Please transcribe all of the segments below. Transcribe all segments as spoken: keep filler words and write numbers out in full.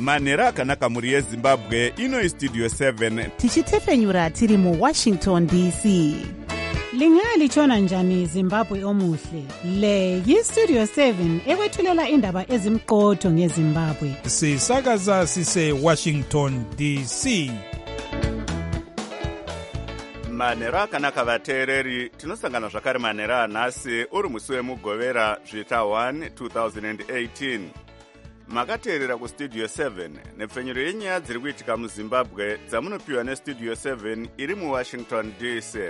manhero akanaka muri yezimbabwe. Ino istudio seven tichitefenyura tiri mu Washington D C. Lingalitshona njani Zimbabwe omuhle? Le yistudio seven ekwethulela indaba ezimqotho ngeZimbabwe. Sisakaza sise Washington D C. manhero akanaka vateereri, tinosangana zvakare manhero anhasi uri musi wemugovera zvita one two thousand eighteen. Makateerera kustudio seven nepfenyuro yenyaya dziri kuitika muZimbabwe dzamunopiwa nestudio seven iri muWashington D C.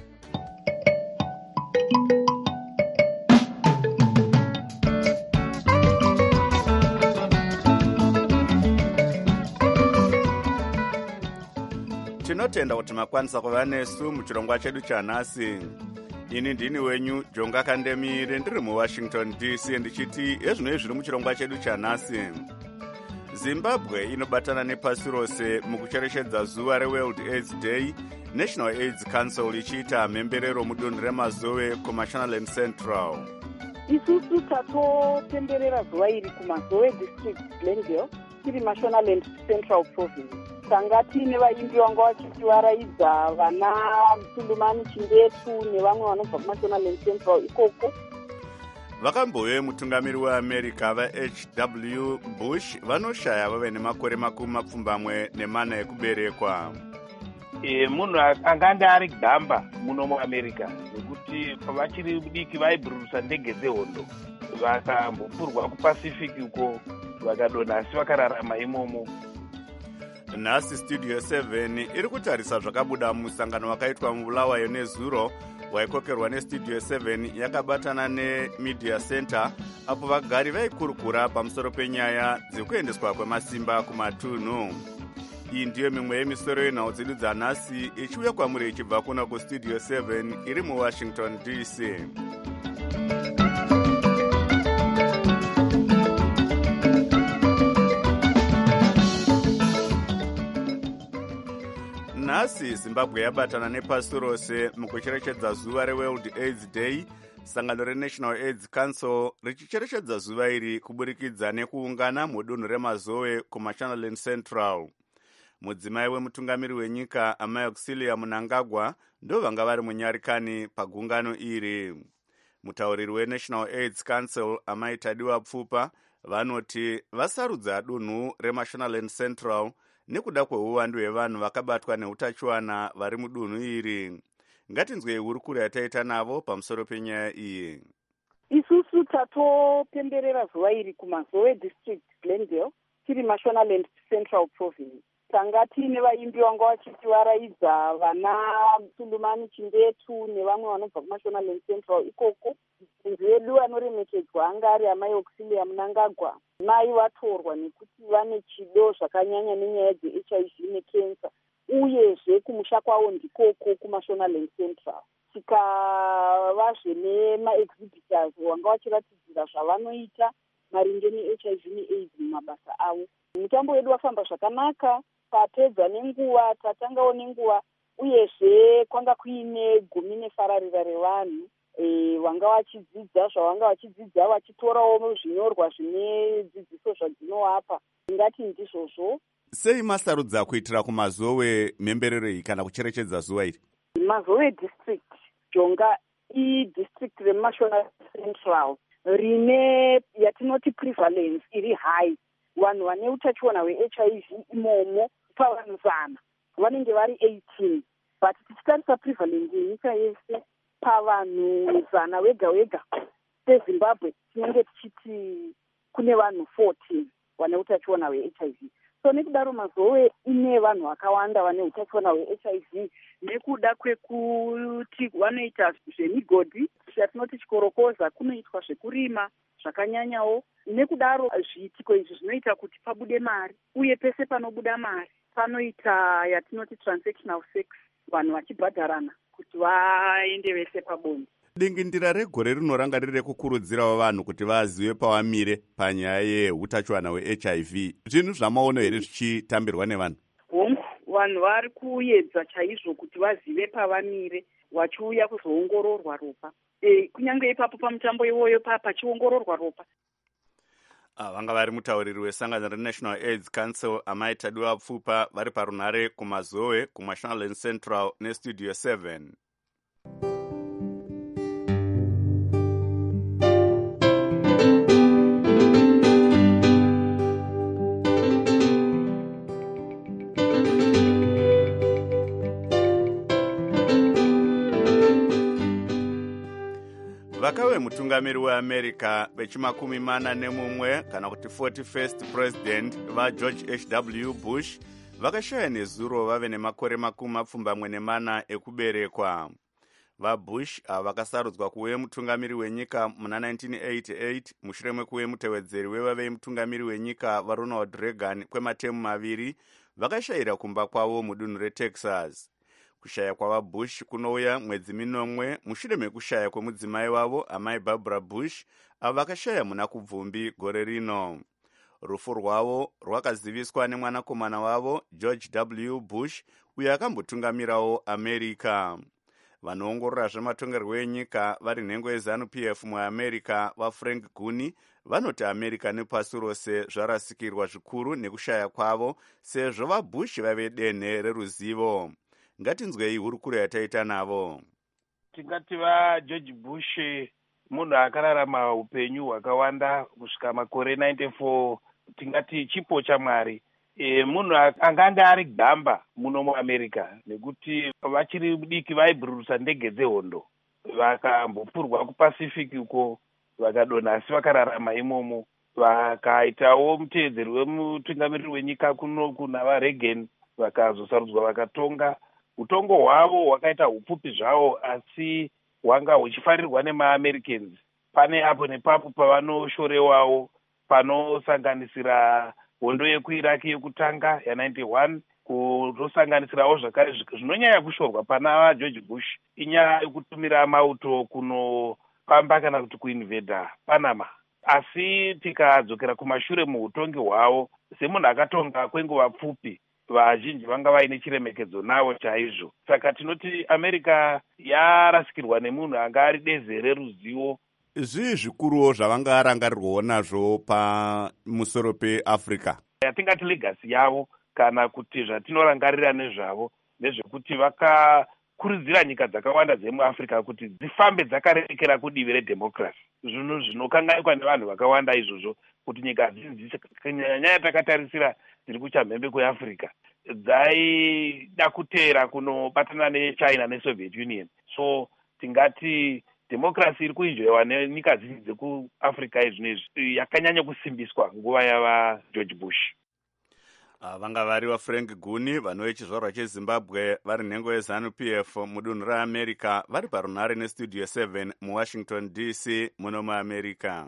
Tinotenda kuti makwanisa kuva nesu muchirongwa chedu chanhasi. Ini ndini wenyu Jonga Kandemire ndiri muWashington D C ndichiti ezvinoi zviri muchirongwa chedu chanhasi. Zimbabwe inobatana nepasi rose mukucherechedza zuva reWorld AIDS Day, National AIDS Council ichiita mhemberero mudunhu reMazowe kuMashonaland Central. Isusu tatopemberera zuva iri kuMazowe District Glenville tiri Mashonaland Central Province. Tanga tiine vaimbi vanga vachivaraidza vana Msundumani Chimbetu nevamwe vanobva kuMashonaland Central ikoko. Vakambove mutungamiri weAmerica vaH W Bush vanoshaya vave nemakore makumi mapfumbamwe nemana ekuberekwa. E, munhu anganga ari gamba muno muAmerica nekuti vachiri diki vaibhururusa ndege dzehondo vakambopfurwa kuPacific uko vakadonha asi vakararama imomo. Nhasi studio seven iri kutarisa zvakabuda musangano wakaitwa muBulawayo nezuro waikokerwa nestudio seven yakabatana neMedia Center apo vagari vaikurukura pamusoro penyaya dzekuendeswa kwemasimba kumatunhu. Iyi ndiyo mimwe yemisoro yenhau dzedu dzanhasi ichiuya kwamuri ichibva kuno kustudio seven iri muWashington D C. Nhasi Zimbabwe yabatana nepasi rose mukucherechedza zuva reWorld AIDS Day. Sangano reNational AIDS Council richicherechedza zuva iri kuburikidza nekuungana mudunhu reMazowe kuMashonaland Central. Mudzimai wemutungamiri wenyika Amai Auxilia Mnangagwa ndo vanga vari munyarikani pagungano iri. Mutauriri weNational AIDS Council Amai Tadiwa Pfupa vanoti vasarudza dunhu reMashonaland Central nekuda kweuwandu hwevanhu vakabatwa neutachiwana vari mudunhu iri. Ngatinzwei hurukuro yataita navo pamusoro penyaya iyi. Isusu tatopemberera zuva iri kuMazowe District Glenville tiri Mashonaland Central Province. Tanga tiine vaimbi vanga vachivaraidza vana Msundumani Chimbetu nevamwe vanobva kuMashonaland Central ikoko. Nzi vedu vanoremekedzwa anga ari Amai Auxilia Mnangagwa. Mai vatorwa nekuti vane chido zvakanyanya nenyaya dzeH I V nekensa, uyezve kumusha kwavo ndikoko kuMashonaland Central. Tikavazve nemaexhibitors vanga vachiratidzira zvavanoita maringe neH I V neAIDS mumabasa avo. Mutambo wedu wafamba zvakanaka, tapedza nenguva, tatangawo nenguva, uyezve kwanga kuine gumi nefararira revanhu. E, vanga vachidzidza zvavanga vachidzidza vachitorawo zvinyorwa zvine dzidziso zvadzinowapa. Ngati ndizvozvo. Sei masarudza kuitira kuMazowe mhemberero iyi kana kucherechedza zuva iri? Mazowe District Jonga idistrict reMashonaland Central rine yatinoti prevalence iri high. Vanhu vane utachiona hweH I V imomo pavanhu zana vanenge vari eighteen, but tichitarisa prevalence yenyika yese pavanhu zana wega wega seZimbabwe tinenge tichiti kune vanhu fourteen vane utachiona hweH I V. So nekudaro Mazowe ine vanhu vakawanda vane utachiona hweH I V nekuda kwekuti vanoita zvemigodhi yatinoti chikorokoza, kunoitwa zvekurima zvakanyanyawo. Nekudaro zviitiko izvi zvinoita kuti pabude mari, uye pese panobuda mari panoita yatinoti transactional sex, vanhu vachibhadharana kuti vaende vese pabonde. Dingindira regore rinoranga riri rekukurudzirawo vanhu kuti vazive pavamire panyaya yeutachiwana hweH I V. Zvinhu zvamaono here zvichitambirwa nevanhu? Hongu, vanhu vari kuedza chaizvo kuti vazive pavamire, vachiuya kuzoongororwa ropa. E, kunyange ipapo pamutambo iwoyo pachiongororwa ropa. vanga vari mutauriri wesangano renational aids council amai Tadiwa Pfupa vari parunhare kumazowe kumashonaland central nestudio seven. Vakawe mutungamiri weAmerica vechimakumi mana nemumwe kana kuti forty-first president vaGeorge H W Bush vakashaya nezuro vave nemakore makumi mapfumbamwe nemana ekuberekwa. VaBush ava vakasarudzwa kuve mutungamiri wenyika muna nineteen eighty-eight mushure mekuve mutevedzeri wevave mutungamiri wenyika vaRonald Reagan kwematemu maviri vakashayira kumba kwavo mudunhu reTexas. Kushaya kwavaBush kunouya mwedzi minomwe mushure mekushaya kwemudzimai wavo amai Barbara Bush avo vakashaya muna kubvumbi gore rino. Rufu rwavo rwakaziviswa nemwanakomana wavo George W Bush uyo akambotungamirawo America. Vanoongorora zvematongerwo enyika vari nhengo yeZanu P F muAmerica vaFrank Guni vanoti America nepasi rose zvarasikirwa zvikuru nekushaya kwavo sezvo vaBush vave denhe reruzivo. Ngatinzwei hurukuro yataita navo. Tingati vaGeorge Bush munhu akararama upenyu hwakawanda kusvika makore ninety-four, tingati chipo chaMwari. E, munhu anganga ari gamba muno muAmerica nekuti vachiri diki vaibhururusa ndege dzehondo vakambopfurwa kuPacific uko vakadonha asi vakararama imomo. Vakaitawo muteedzeri wemutungamiriri wenyika kuno kuna vaReagan vakazosarudzwa vakatonga. Utongo hwavo hwakaita hupfupi zvavo asi hwanga huchifarirwa nemaAmericans. Pane apo nepapo pavanoshorewawo panosanganisira hondo yekuiraki yekutanga ya-ninety-one kutosanganisirawo zvakare zvinonyanya kushorwa pana vaGeorge Bush inyaya yekutumira mauto kunopamba kana kuti kuinveda Panama. Asi tikadzokera kumashure muutongi hwavo semunhu akatonga kwenguva pfupi vazhinji vanga vaine chiremekedzo navo chaizvo. Saka tinoti America yarasikirwa nemunhu anga ari deze reruzivo. Zvii zvikuruwo zvavanga arangarirwawo nazvo pamusoro peAfrica? Yatingati legacy yavo kana kuti zvatinorangarira nezvavo nezvekuti vakakurudzira nyika dzakawanda dzemuAfrica kuti dzifambe dzakarerekera kudivi redemocracy. Zvinhu zvinokanganikwa nevanhu vakawanda izvozvo kuti nyika dzinzi nyaya takatarisira dziri kuchamhembe kweAfrica dzaida kuteera kunobatana neChina neSoviet Union. So tingati democracy iri kuenjoyiwa nenyika dzinji dzekuAfrica izvinezvi yakanyanya kusimbiswa nguva yavaGeorge Bush. Vanga vari vaFrank Guni vanove chizvarwa cheZimbabwe vari nhengo yeZanu P F mudunhu reAmerica vari parunhare nestudio seven muWashington D C muno muAmerica.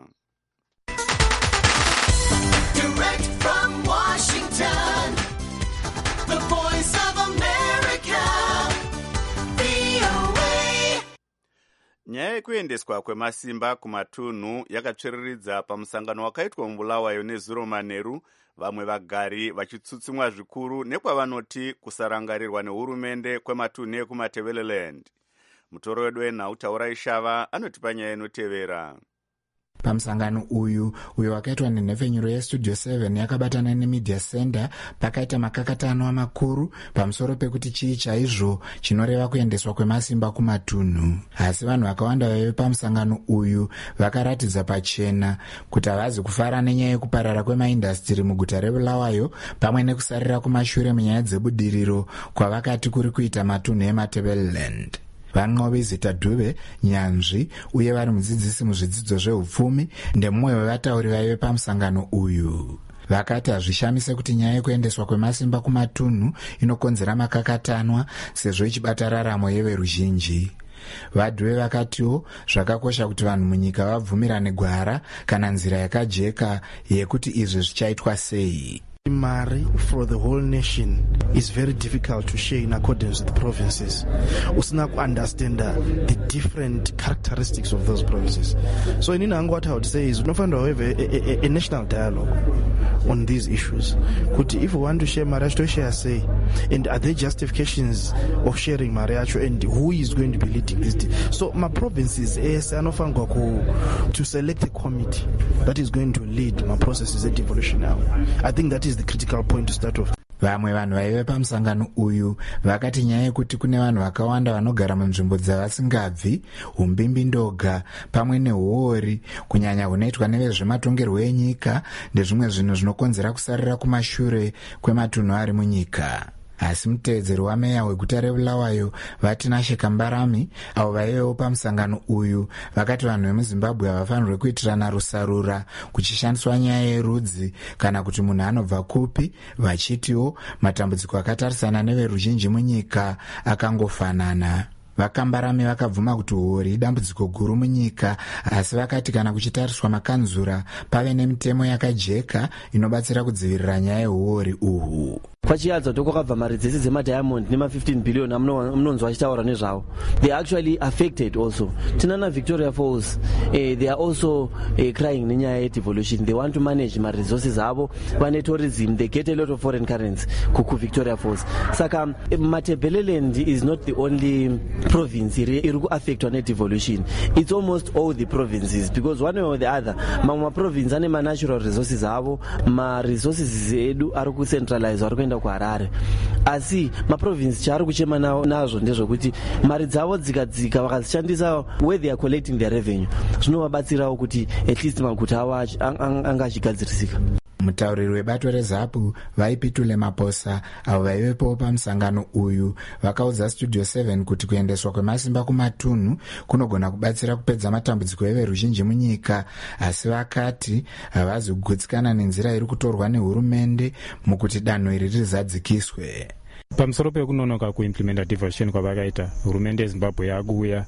Direct from Washington, the voice of America, V O A. Nyaya yekuendeswa kwemasimba kumatunhu yakatsviriridza pamusangano wakaitwa muBulawayo nezuro manheru, vamwe vagari vachitsutsumwa zvikuru nekwavanoti kusarangarirwa nehurumende kwematunhu ekumatebeleland. Mutoro wedu wenhau Taurai Shava anotipa nyaya inotevera. Pamusangano uyu uyo wakaitwa nenhefenyuro yestudio seven yakabatana nemedia center pakaita makakatanwa makuru pamusoro pekuti chii chaizvo chinoreva kuendeswa kwemasimba kumatunhu. Asi vanhu vakawanda vaive pamusangano uyu vakaratidza pachena kuti havazi kufara nenyaya yekuparara kwemaindastiri muguta reBulawayo pamwe nekusarira kumashure munyaya dzebudiriro kwavakati kuri kuita matunhu ematebeleland. Vanqobe Zita Dube, nyanzvi uye vari mudzidzisi muzvidzidzo zveupfumi ndemumwe wevatauri vaive pamusangano uyu. Vakati hazvishamise kuti nyaya yekuendeswa kwemasimba kumatunhu inokonzera makakatanwa sezvo ichibata raramo yeveruzhinji. Vadhuve vakatiwo zvakakosha kuti vanhu munyika vabvumirane gwara kana nzira yakajeka yekuti izvi zvichaitwa sei. Mari for the whole nation is very difficult to share in accordance with the provinces. Usina ku understand the different characteristics of those provinces. So in Inango, what I would say is, we find a, a, a national dialogue on these issues. Kuti if we want to share mariacho, to share say, and are there justifications of sharing mariacho, and who is going to be leading this? So my provinces is to select a committee that is going to lead my processes at devolution now. I think that is the critical point to start off. Vamwe vanhu vaive pamusangano uyu vakati nyaya yekuti kune vanhu vakawanda vanogara munzvimbo dzavasingabvi, umbimbi ndoga pamwe neuori kunyanya hunoitwa nevezvematongerwo enyika ndezvimwe zvinhu zvinokonzera kusarira kumashure kwematunhu ari munyika. Asi mutevedzeri wameya weguta reBulawayo Vatinashe Kambarami avo vaivewo pamusangano uyu vakati vanhu vemuZimbabwe havafanirwi kuitirana rusarura kuchishandiswa nyaya yerudzi kana kuti munhu anobva kupi, vachitiwo matambudziko akatarisana neveruzhinji munyika akangofanana. Vakambarami vakabvuma kuti huori idambudziko guru munyika, asi vakati kana kuchitariswa makanzura pave nemitemo yakajeka inobatsira kudzivirira nyaya yehuori uhu. Kwachiyadza tokwakabva mari dzese dzemadiamond nema fifteen billion amunonzwa achitaura nezvavo. They are actually affected also. Tinana Victoria Falls, eh, they are also eh, crying nenyaya yedevolution. They want to manage my resources avo, vane tourism, they get a lot of foreign currency kuku Victoria Falls. Saka Matabeleland is not the only province iri kuaffectwa nedevolution. It's almost all the provinces, because one way or the other mamwe province ane ma natural resources avo, ma resources edu ari ku centralize ari kuenda kuHarare. Asi maprovince chaari kuchema nazvo ndezvekuti mari dzavo dzikadzika vakazishandisa where they are collecting their revenue zvinovabatsirawo kuti at least maguta avo anga achigadzirisika. Mutauriri webato reZAPU Vaipitule Maposa avo vaivepo pamusangano uyu vakaudza Studio seven kuti kuendeswa kwemasimba kumatunhu kunogona kubatsira kupedza matambudziko everuzhinji munyika, asi vakati havazi kugutsikana nenzira iri kutorwa nehurumende mukuti danho iri rizadzikiswe. Pamusoro pekunonoka kuimplementa devolution kwavakaita, hurumende yeZimbabwe yakuuya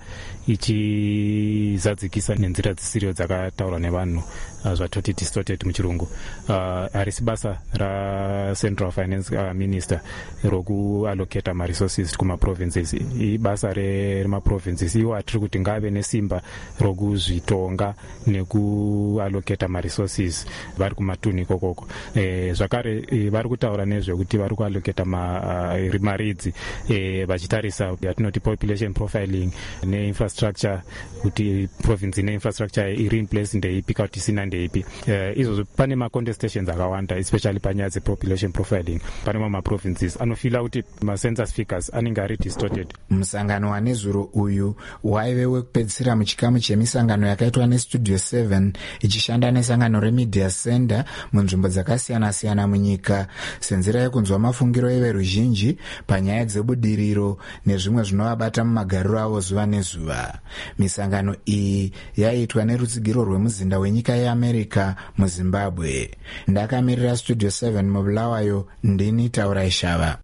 ichizadzikisa nenzira dzisirio dzakataurwa nevanhu zvatoti distorted muchirungu. Harisi basa raCentral Finance uh, Minister rokuallocata maresources kumaprovinces. Ibasa remaprovinces iwo atiri kuti ngave nesimba rokuzvitonga nekuallocata maresources vari kumatunhu ikokoko. Eh, zvakare eh, vari kutaura nezvekuti vari kuallocata ma uh, maridzi eh, vachitarisa yatinoti population profiling neinfrastructure kuti province neinfrastructure iri in place ndeipi kuti isina ndeipi. Uh, izvozvo pane macontestations akawanda especially panyaya dzepopulation profiling. Pane mamwe maprovinces anofila kuti macensus figures anenge ari distorted. Musangano wanezuro uyu waive wekupedzisira muchikamu chemisangano yakaitwa neStudio seven ichishanda nesangano reMedia Center munzvimbo dzakasiyana-siyana munyika senzira yekunzwa mafungiro everuzhinji panyaya dzebudiriro nezvimwe zvinovabata mumagariro avo zuva nezuva. Misangano iyi yaitwa nerutsigiro rwemuzinda wenyika yeAmerica muZimbabwe. Ndakamirira Studio seven muBulawayo, ndini Taurai Shava.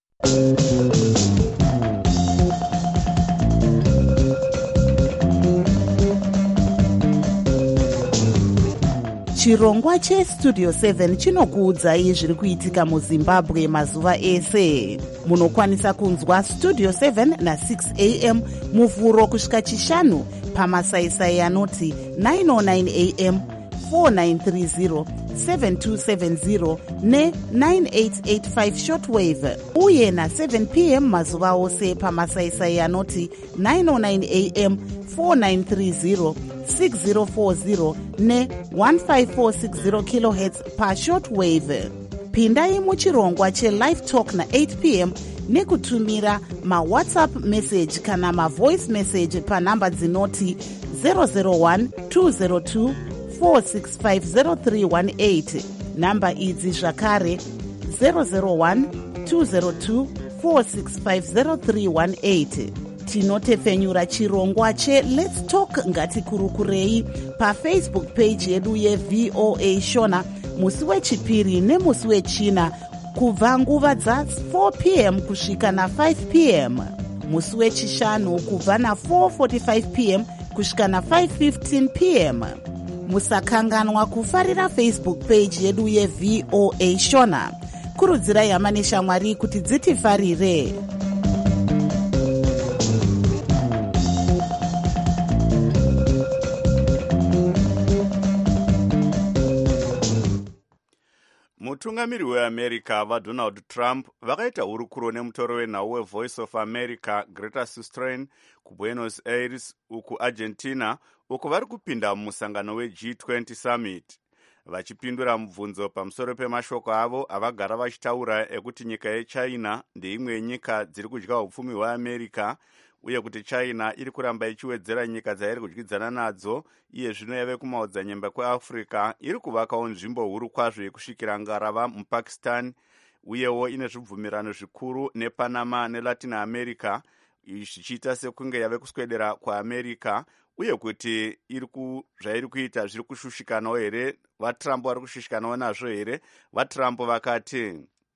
Chirongwa cheStudio seven chinokuudzai zviri kuitika muZimbabwe mazuva ese. Munokwanisa kunzwa Studio seven na six a m muvhuro kusvika chishanu pamasaisai anoti nine oh nine a m, four nine three zero, seven two seven zero ne nine eight eight five shortwave, uye na seven p m mazuva ose pamasaisai anoti nine oh nine a m, four nine three zero, six zero four zero ne one five four six zero kilohertz pa shortwave. Pindai muchirongwa cheLive Talk na eight p m nekutumira mawhatsapp message kana mavoice message panhamba dzinoti zero zero one two zero two four six five zero three one eight. Namba idzi zvakare zero zero one two zero two four six five zero three one eight. Tinotefenyura chirongwa che Let's Talk ngatikurukurei pafacebook page yedu yeV O A Shona musi wechipiri nemusi wechina kubva nguva dza four p m kusvika na five p m, musi wechishanu kubva na four forty-five p m kusvika na five fifteen p m. Musakanganwa kufarira Facebook page yedu yeV O A Shona. Kurudzirai hama neshamwari kuti dzitifarire. mutungamiri weamerica vadonald trump vakaita hurukuro nemutoro wenhau wevoice of america greta susteren kubuenos aires uku argentina uko vari kupinda mumusangano weg twenty summit. Vachipindura mubvunzo pamusoro pemashoko avo avagara vachitaura ekuti nyika yechina ndeimwe yenyika dziri kudya upfumi hweamerica uye kuti china iri kuramba ichiwedzera nyika dzairi kudyidzana nadzo iye zvino yave kumaodzanyemba kweafrica iri kuvakawo nzvimbo huru kwazvo yekusvikira ngarava mupakistan uyewo ine zvibvumirano zvikuru nepanama nelatin america zvichiita sekunge yave kuswedera kwaamerica uye kuti zvairi kuita zviri kushushikanawo here. vatrump vari kushushikanawo nazvo here? vatrump vakati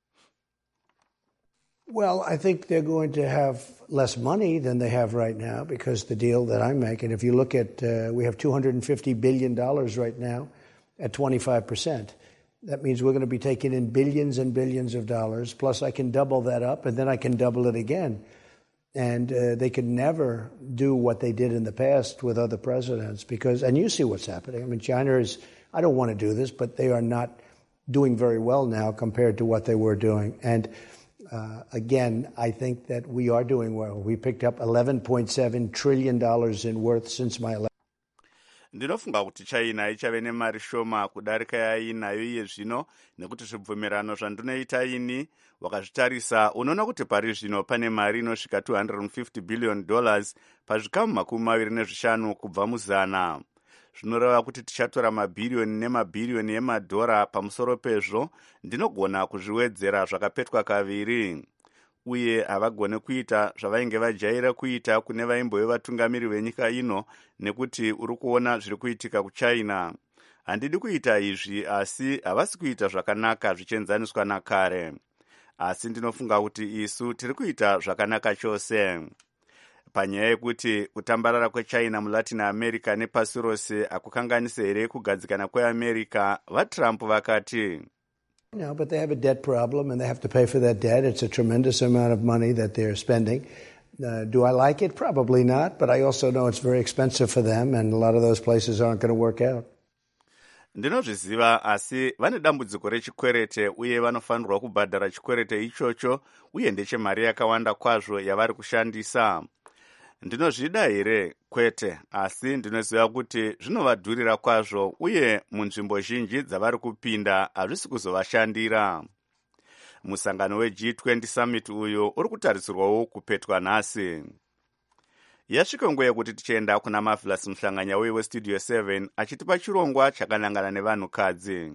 Well, I think they're going to have less money than they have right now because the deal that I'm making, if you look at, uh, we have two hundred fifty billion dollars right now at twenty-five percent. That means we're going to be taking in billions and billions of dollars, plus I can double that up and then I can double it again. And uh, they could never do what they did in the past with other presidents because, and you see what's happening. I mean, China is, I don't want to do this, but they are not doing very well now compared to what they were doing. And Uh, again, I think that we are doing well. We picked up eleven point seven trillion dollars in worth since my election. Ndinofunga kuti China ichave nemari shoma kudarika yainayo iye zvino nekuti zvibvumirano zvandinoita ini wakazvitarisa unoona kuti pari zvino pane mari inosvika two hundred fifty billion dollars pazvikamu makumi maviri nezvishanu kubva muzana. Zvinoreva kuti tichatora mabhiriyoni nemabhiriyoni emadhora pamusoro pezvo ndinogona kuzviwedzera zvakapetwa kaviri. Uye havagone kuita zvavainge vajaira kuita kune vaimbove vatungamiri venyika ino nekuti uri kuona zviri kuitika kuchina. Handidi kuita izvi asi havasi kuita zvakanaka zvichienzaniswa nakare. Asi ndinofunga kuti isu tiri kuita zvakanaka chose. Panyaya yekuti kutambarara kwechina mulatin america nepasi rose akukanganise here kugadzikana kweamerica, vatrump vakati No, but they have a debt problem and they have to pay for that debt. It's a tremendous amount of money that they're spending. Uh, do I like it? Probably not, but I also know it's very expensive for them and a lot of those places aren't going to work out. Ndinozviziva asi vane dambudziko rechikwerete uye vanofanirwa kubhadhara chikwerete ichocho uye ndechemari yakawanda kwazvo yavari kushandisa. Ndinozvida here? Kwete, asi ndinoziva kuti zvinovadhurira kwazvo uye munzvimbo zhinji dzavari kupinda hazvisi kuzovashandira. Musangano weG twenty summit uyu uri kutarisirwawo kupetwa nhasi. Yasvika nguva yekuti tichienda kuna Marvelous Muhlanganya uye weStudio seven achitipa chirongwa chakanangana nevanhukadzi.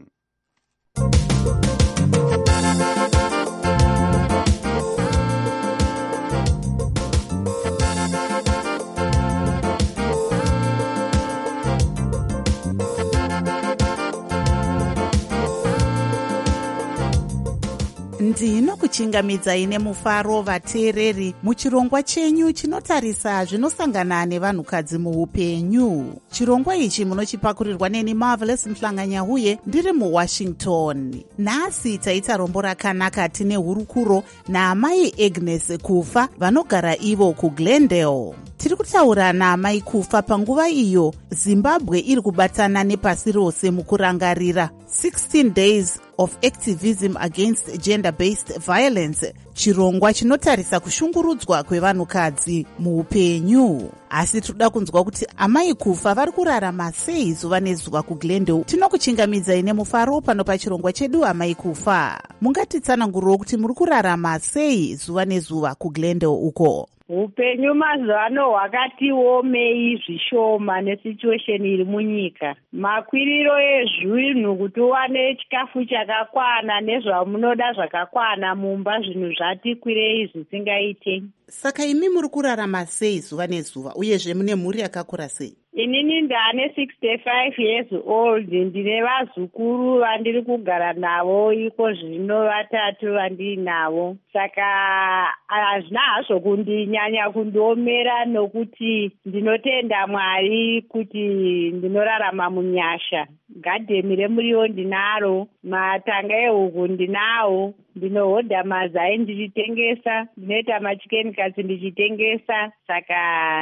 ndinokuchingamidzai nemufaro vateereri muchirongwa chenyu chinotarisa zvinosangana nevanhukadzi muupenyu. Chirongwa ichi munochipakurirwa neni Marvelous Muhlanganya uye ndiri muWashington. Nhasi taita rombo rakanaka tine hurukuro naamai Agnes Kufa vanogara ivo kuGlendale. Tiri kutaura naamai Kufa panguva iyo Zimbabwe iri kubatana nepasi rose mukurangarira sixteen days of activism against gender-based violence, chirongwa chinotarisa kushungurudzwa kwevanhukadzi muupenyu. Asi tinoda kunzwa kuti amai Kufa vari kurarama sei zuva nezuva kuGlendale. Tinokuchingamidzai nemufaro pano pachirongwa chedu amai Kufa. Mungatitsananguriro kuti muri kurarama sei zuva nezuva kuGlendale uko? Upenyu mazuvano hwakati omei zvishoma nesituation iri munyika. Makwiriro ezvinhu kuti uwane chikafu chakakwana nezvamunoda zvakakwana mumba zvinhu zvati kwirei zvisingaite. Saka imi muri kurarama sei zuva nezuva uyezve mune mhuri yakakura sei? Inini ndane sixty-five years old, ndine vazukuru vandiri kugara navo iko zvino vatatu vandinavo. Saka hazvina hazvo kundinyanya kundiomera nokuti ndinotenda Mwari kuti ndinorarama munyasha. Gadheni remuriwo ndinaro, matanga ehuku ndinawo, ndinohodha mazai ndichitengesa, ndinoita machikeni katsi ndichitengesa. Saka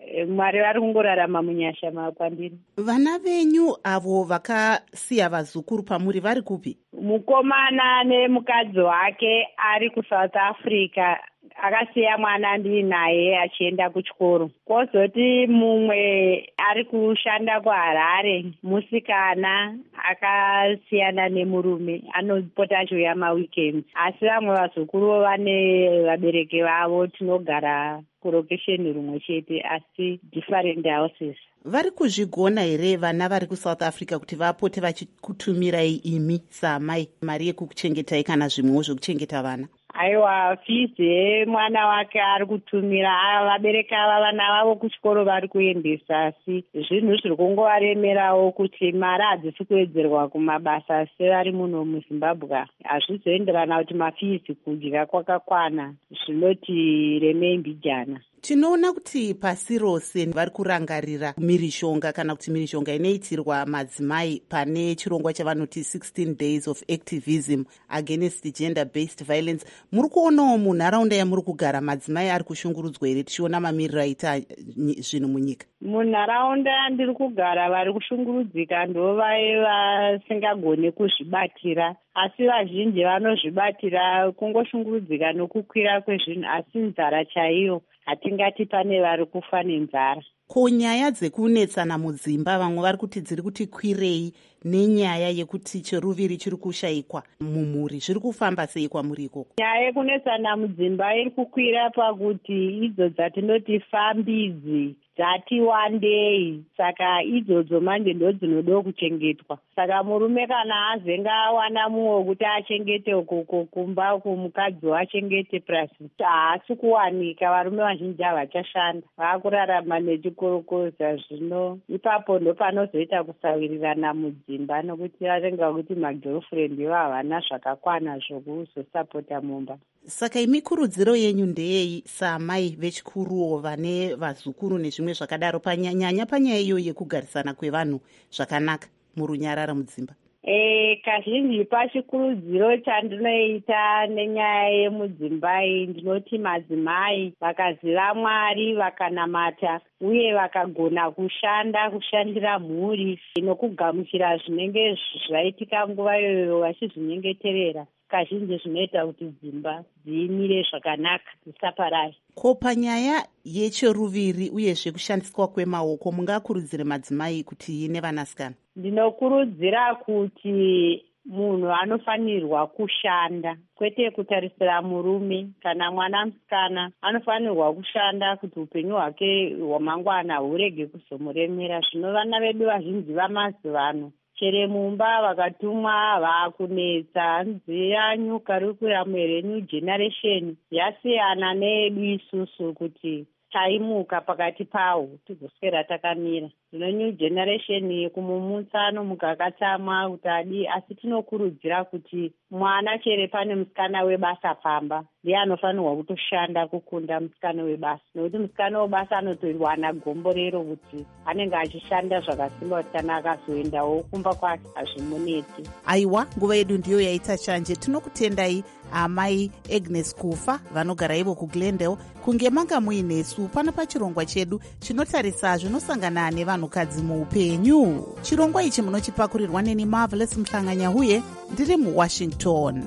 Mwari vari kungorarama munyasha makwandiri. Vana venyu avo vakasiya vazukuru pamuri vari kupi? Mukomana nemukadzi wake ari kuSouth Africa, akasiya mwana ndiri naye achienda kuchikoro. Kwozoti mumwe ari kushanda kuHarare, musikana akasiyana nemurume, anopota achiuya maweekends. Asi vamwe vazukuru vane vabereki vavo, tinogara kurokesheni rumwe chete asi different houses. Vari kuzvigona here vana vari kuSouth Africa kuti vapote vachikutumirai imi saamai mari yekukuchengetai kana zvimwewo zvekuchengeta vana? Aiwa, fizi mwana wake ari kutumira, vabereki ava vana vavo kuchikoro vari kuendesa, asi zvinhu zviri kungovaremerawo kuti mari hadzisi kuwedzerwa kumabasa sevari muno muZimbabwe. Hazvizoenderana kuti mafizi kudya kwakakwana, zvinoti remei mbijana. Tinoona kuti pasi rose vari kurangarira mhirishonga kana kuti mhirishonga inoitirwa madzimai pane chirongwa chavanoti sixteen days of activism against gender based violence. Muri kuonawo munharaunda yamuri kugara madzimai ari kushungurudzwa here tichiona mamiriro aita zvinhu munyika? Munharaunda yandiri kugara vari kushungurudzika ndovai vasingagone kuzvibatira, asi vazhinji vanozvibatira. Kungoshungurudzika nokukwira kwezvinhu, asi nzara chaiyo hatingati pane vari kufa nenzara. Ko nyaya dzekunetsana mudzimba vamwe vari kuti dziri kuti kwirei nenyaya yekuti cheruviri chiri kushayikwa mumhuri, zviri kufamba sei kwamuri ikoko? Nyaya yekunetsana mudzimba iri kukwira pakuti idzo dzatinoti fambidzi dzati wandei, saka idzodzo manje ndo dzinodo kuchengetwa. Saka murume kana azenga awana mumwe wekuti achengete ukoko kumba kumukadzi wachengete prasi, haasi kuwanika. Varume vazhinji havachashanda, vakurarama nechikorokoza. Zvino ipapo ndo panozoita kusawirirana mudzimba, nokuti varenga kuti magirlfriend ivo havana zvakakwana zvokuzosapota mumba. Saka imi kurudziro yenyu ndeyei saamai vechikuruwo vane vazukuru nezvimwe zvakadaro, panyanya panyaya iyo yekugarisana kwevanhu zvakanaka murunyarara mudzimba? E, kazhinji pachikurudziro chandinoita nenyaya yemudzimba iyi, ndinoti madzimai vakaziva Mwari, vakanamata uye vakagona kushanda kushandira mhuri nokugamuchira zvinenge zvaitika nguva iyoyo vachizvinyengeterera, kazhinji zvinoita kuti dzimba dzimire zvakanaka, dzisaparari. Ko panyaya yecheruviri uyezve kushandiswa kwemaoko, mungakurudzire madzimai kuti nevanasikana? Ndinokurudzira kuti munhu anofanirwa kushanda, kwete kutarisira murume. Kana mwana musikana anofanirwa kushanda kuti upenyu hwake hwamangwana hurege kuzomuremera. Zvino vana vedu vazhinji vamazivano chere mumba vakatumwa vakunetsa, nziya nyuka rikuya muhere. New generation yasiyana needu isusu kuti taimuka pakati pawo tigoswera takamira. Zvino new generation yekumumutsa anomuka akatsamwa kuti adi, asi tinokurudzira kuti mwana chere pane musikana webasa pamba, ndiye anofanirwa kutoshanda kukunda musikana webasa, nokuti musikana webasa anotowana gomborero kuti anenge achishanda zvakasimba kuti kana akazoendawo kumba kwake hazvimuneti. Aiwa, nguva yedu ndiyo yaita chanje. Tinokutendai amai Agnes Kufa vanogara ivo kuGlendale kunge manga muinesu pana pachirongwa chedu chinotarisa zvinosangana nevanhukadzi muupenyu. Chirongwa ichi munochipakurirwa neni Marvelous Mhlanganya huye ndiri muWashington.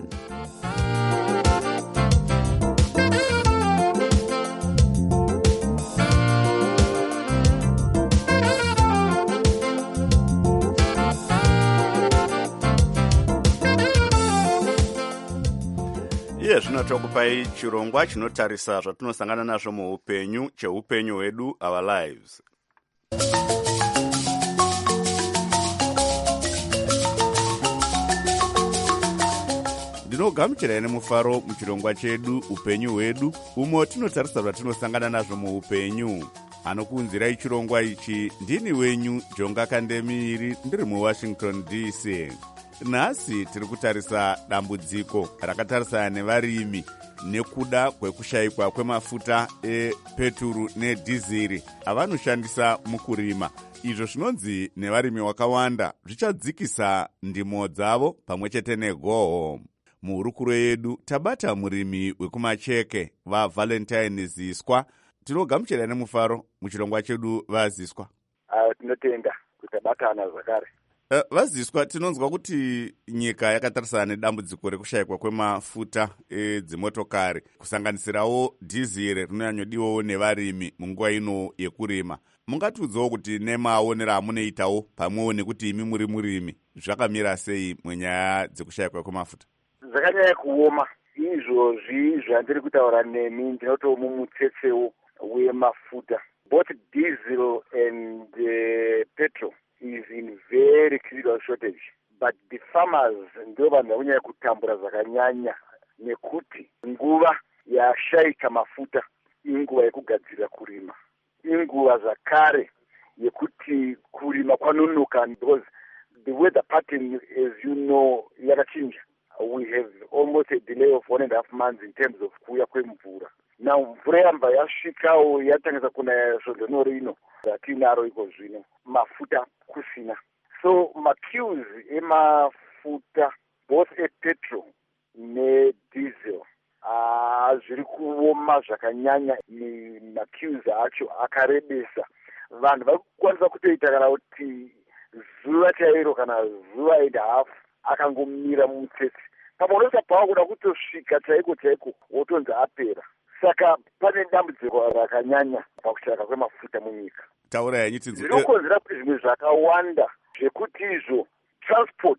iye zvino tokupai chirongwa chinotarisa zvatinosangana nazvo muupenyu, cheupenyu hwedu, our lives. ndinogamuchirai nemufaro muchirongwa chedu upenyu hwedu, umo tinotarisa zvatinosangana nazvo muupenyu. Anokuunzirai chirongwa ichi ndini wenyu Jonga Kandemiri, ndiri muWashington D C. Nhasi tiri kutarisa dambudziko rakatarisana nevarimi nekuda kwekushayikwa kwemafuta epeturu nedhiziri avanoshandisa mukurima. Izvo zvinonzi nevarimi wakawanda zvichadzikisa ndimo dzavo pamwe chete negoho. Muhurukuro yedu tabata murimi wekumacheke vaValentine Ziswa tinogamuchira nemufaro muchirongwa chedu vaziswa. Uh, tinotenda kutabatana zvakare. Uh, vaziswa, tinonzwa kuti nyika yakatarisana nedambudziko rekushayikwa kwemafuta edzimotokari kusanganisirawo dhiziri rinonyanyodiwawo nevarimi munguva ino yekurima. Mungatiudzawo kuti nemaonero amunoitawo pamwewo nekuti imi muri murimi zvakamira sei munyaya dzekushayikwa kwemafuta? Zvakanyanya kuoma izvozvi zvandiri kutaura nemi ndinoto mumutsetsewo wemafuta. Both diesel and uh, petrol is in very critical shortage, but the farmers ndio vanhu vakunyanya kutambura zvakanyanya nekuti nguva yashaika mafuta inguva yekugadzirira kurima, inguva zvakare yekuti kurima kwanonoka because the weather pattern, as you know, yakachinja. We have almost a delay of one and a half months in terms of kuya kwemvura. Now mvura yamba yasvikawo yatangisa kunaya svondo rino ratinaro iko zvino mafuta kusina. So maqueues emafuta both epetrol nediesel ah zviri kuoma zvakanyanya, ni maqueues acho akarebesa. Vanhu vakukwanisa kutoita kana kuti zuva chairo kana zuva and a half akangomira mumutsetse. Pamunoti pawa kuda kutosvika chaiko chaiko wotonzi apera. Saka pane dambudziko rakanyanya pakushayika kwemafuta munyika. Taura yanyu tinzwe. Zvinokonzera kuti zvimwe zvakawanda zvekuti izvo transport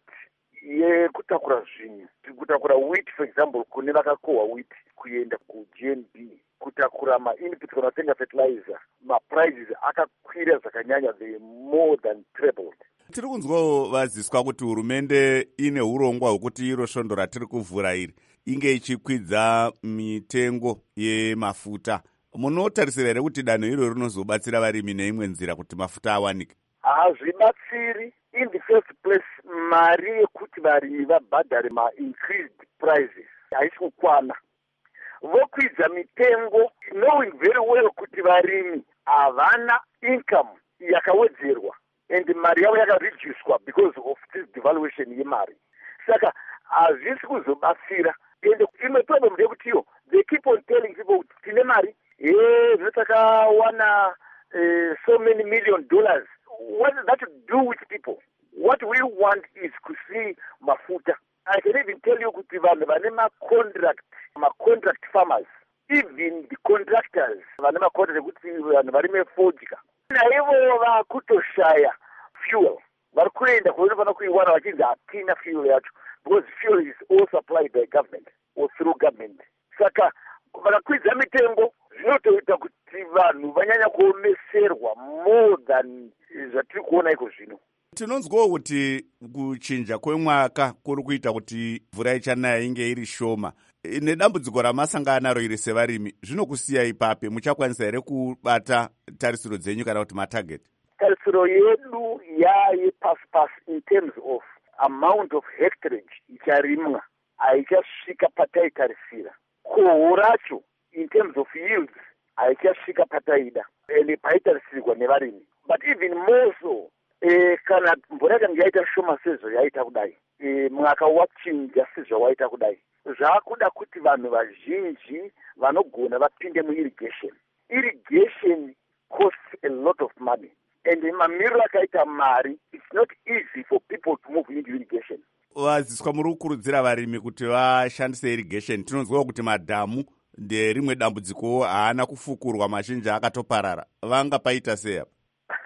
yekutakura zvinhu, kutakura wheat for example kune vakakohwa wheat kuenda ku-G N B, kutakura ma-inputs kana kutenga fertilizer, ma-prices akakwira zvakanyanya, they more than trebled. Tiri kunzwawo vaziswa kuti hurumende ine urongwa hwekuti iro svondo ratiri kuvhura iri inge ichikwidza mitengo yemafuta. Munotarisira here kuti danho iro rinozobatsira varimi neimwe nzira kuti mafuta awanike? Hazvibatsiri. In the first place, mari yekuti varimi vabhadhare ma-increased prices haisi kukwana. Vokwidza mitengo knowing very well kuti varimi havana income yakawedzerwa and mari yavo yakareducedwa because of this devaluation yemari. Saka hazvisi kuzobatsira. And imwe problem ndeyekuti iyo they keep on telling people kuti tine mari eh zvatakawana uh, so many million dollars. What does that do with people? What we want is to see mafuta. I can even tell you kuti vanhu vane ma-contract, ma-contract farmers, even the contractors vane ma-contract kuti vanhu vari mefodya naivo vakutoshaya fuel. Vari kuenda kunofanira kuiwana vachinzi hatina fuel yacho because fuel is all supplied by government or through government. Saka vakakwidza mitengo zvinotoita kuti vanhu vanyanya kuomeserwa more than zvatiri kuona iko zvino. Tinonzwawo kuti kuchinja kwemwaka kuri kuita kuti mvura ichanaya inge iri shoma. Nedambudziko ramasangana naro iri sevarimi, zvinokusiya ipape muchakwanisa here kubata tarisiro dzenyu kana kuti matarget? Tarisiro yedu yayepasi-pasi in terms of amount of hectarage icharimwa haichasvika pataitarisira. Koho racho in terms of yields haichasvika pataida ende paitarisirwa nevarimi. But even more so, eh, kana mvura yakanga yaita shoma sezvo yaita kudai, eh, mwaka wachinja sezvo waita kudai, zvakuda kuti vanhu vazhinji vanogona vapinde muirrigation. Irrigation costs a lot of money. And mamiriro akaita mari, it's not easy for people to move into irrigation. Vaziswa muri kukurudzira varimi kuti vashandise irrigation. Tinonzwawo kuti madhamu nderimwe dambudziko haana kufukurwa, mazhinji akatoparara. Vanga paita sei apa?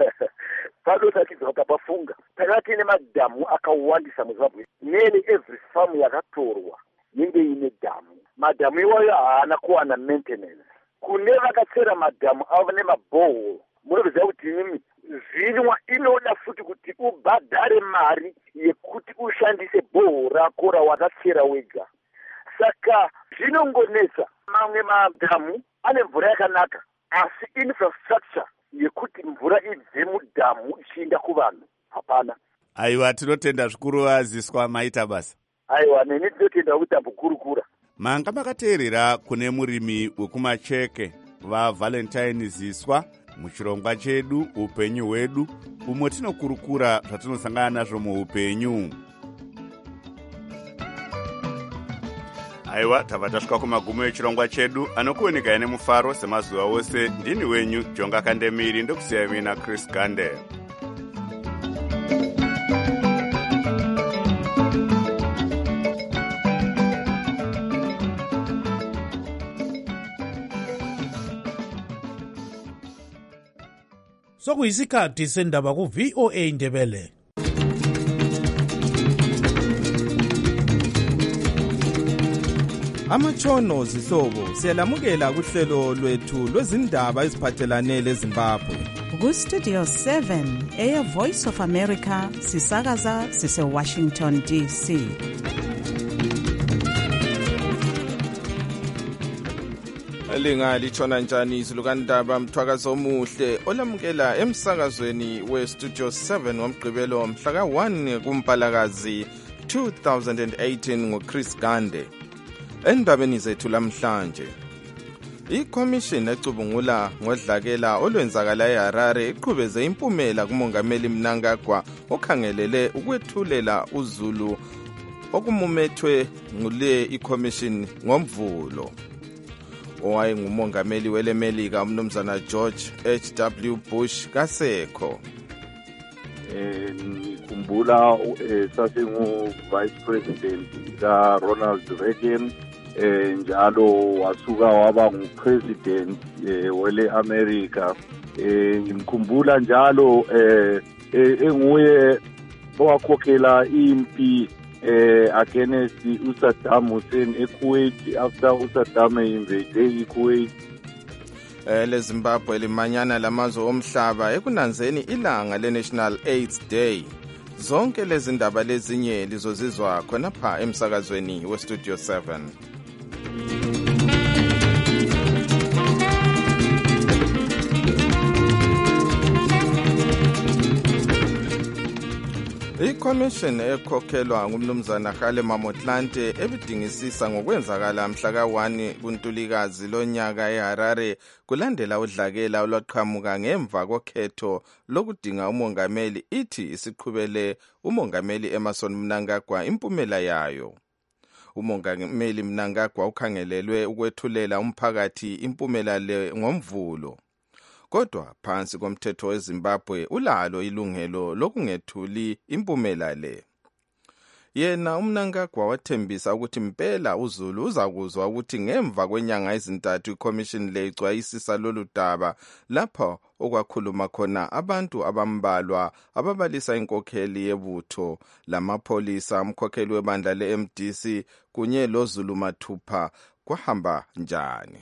Padotatidzwa papafunga. Takati nemadhamu akawandisa muZimbabwe. Nearly every farm yakatorwa inge ine dhamu. Madhamu iwayo haana kuwana maintenance. Kune vakatsera madhamu avo nemabhohol, munoziva kuti imi zvinwa inoda futi kuti ubhadhare mari yekuti ushandise bhohol rako rawakatsera wega. Saka zvinongonesa. Mamwe madhamu ane mvura yakanaka, asi infrastructure yekuti mvura ibve mudhamu ichienda kuvanhu hapana. Aiwa, tinotenda zvikuru vaziswa, maita basa. Aiwa, neni tinotenda kuti ambokurukura. Manga makateerera kune murimi wekumacheke vaValentine Ziswa muchirongwa chedu upenyu hwedu, umwe tinokurukura zvatinosangana nazvo muupenyu. aiwa tabva tasvika kumagumo echirongwa chedu anokuoneka ine mufaro semazuva ose. Ndini wenyu Jonga Kandemiri, ndokusiya mina Chris Gande. Sokuyisikhathi sendaba ku V O A Ndebele. Amatshono zihlobo siyalamukela kuhlelo lwethu lwezindaba eziphathelane leZimbabwe. Ku Studio seven Air Voice of America sisakaza sise Washington D C. Linga litshona njani izilukandaba mthwakazo omuhle olamukela emsakazweni we Studio seven ngomgqibelo mhla ka one kuMpalakazi two thousand eighteen ngoChris Gande. Endabeni zethu lamhlanje, iCommission ecubungula ngodlakela olwenzakala eHarare iqhubeze impumela kumongameli Mnangagwa okhangelele ukwethulela uZulu okumumethwe ngule iCommission ngomvulo. Owaye ngumongameli welemelika umnumzana George H W Bush kasekho. Eh ngikhumbula sasingu Vice President ka Ronald Reagan, eh njalo wasuka waba ngupresident wele America. Eh ngimkhumbula njalo eh enguye owakhokhela impi eh against uSaddam Hussein eKuwait after uSaddam invade eKuwait. Eh leZimbabwe limanyana lamazwe omhlaba ekunanzeni ilanga leNational AIDS Day. Zonke lezi ndaba lezinye lizozizwa khona pha emsakazweni we Studio seven. iCommission ekhokhelwa ngumnumzana Khale Mamotlante ebidingisisa ngokwenzakala mhla ka one kuNtulikazi lonyaka eHarare kulandela udlakela olwaqhamuka ngemva kokhetho lokudinga umongameli ithi isiqhubele umongameli Emmerson Mnangagwa impumela yayo. Umongameli Mnangagwa ukhangelelwe ukwethulela umphakathi impumela le ngomvulo. Kodwa phansi komthetho weZimbabwe ulalo ilungelo lokungethuli impumela le. Yena uMnangagwa wathembisa ukuthi impela uZulu uzakuzwa ukuthi ngemva kwenyanga ezintathu iCommission le icwayisisa lolu daba lapho okwakhuluma khona abantu abambalwa ababalisa inkokheli yebutho lamapholisa umkhokheli webandla leM D C kunye loZulu mathupha kwahamba njani.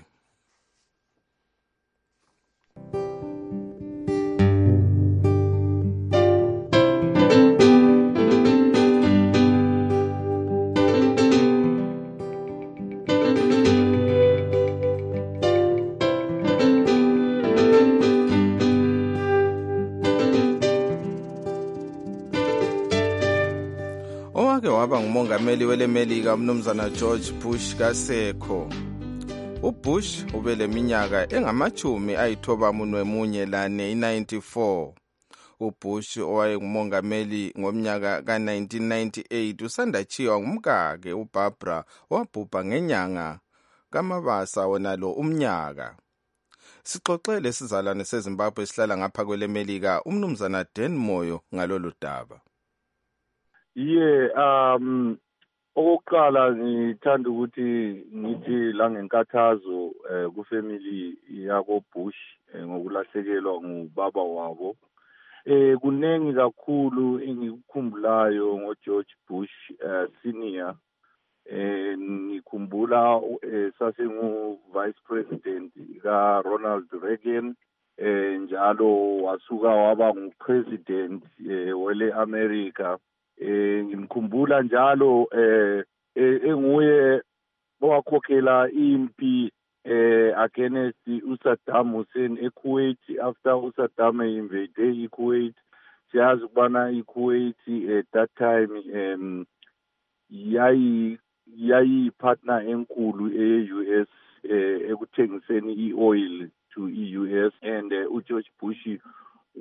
Owake waba ngumongameli welemelika umnumzana George Bush kasekho. uBush ubeleminyaka engamachumi ayithoba munwe munye lane ninety-four. uBush owaye ngumongameli ngomnyaka ka nineteen ninety-eight usandachiwa ngumkake uBarbara wabhubha ngenyanga kaMabasa wona lo umnyaka. Sixoxele sizalwane seZimbabwe sihlala ngapha kwelemelika umnumzana Dan Moyo ngalolu daba. Yeah, um okokuqala ngithanda ukuthi ngithi la ngenkathazo ku family yako Bush ngokulahlekelwa ngubaba wabo. Eh kunengi kakhulu engikukhumbulayo ngo George Bush senior. Eh ngikhumbula sasingu Vice President ka Ronald Reagan, eh njalo wasuka waba ngupresident wele America. Eh ngimkhumbula njalo eh enguye owakhokhela impi eh against uSaddam Hussein eKuwait after uSaddam invade eKuwait. Siyazi ukubana eKuwait at that time um yayi yayi partner enkulu e-U S eh ekuthengiseni i-oil to e-U S, and uh, George Bush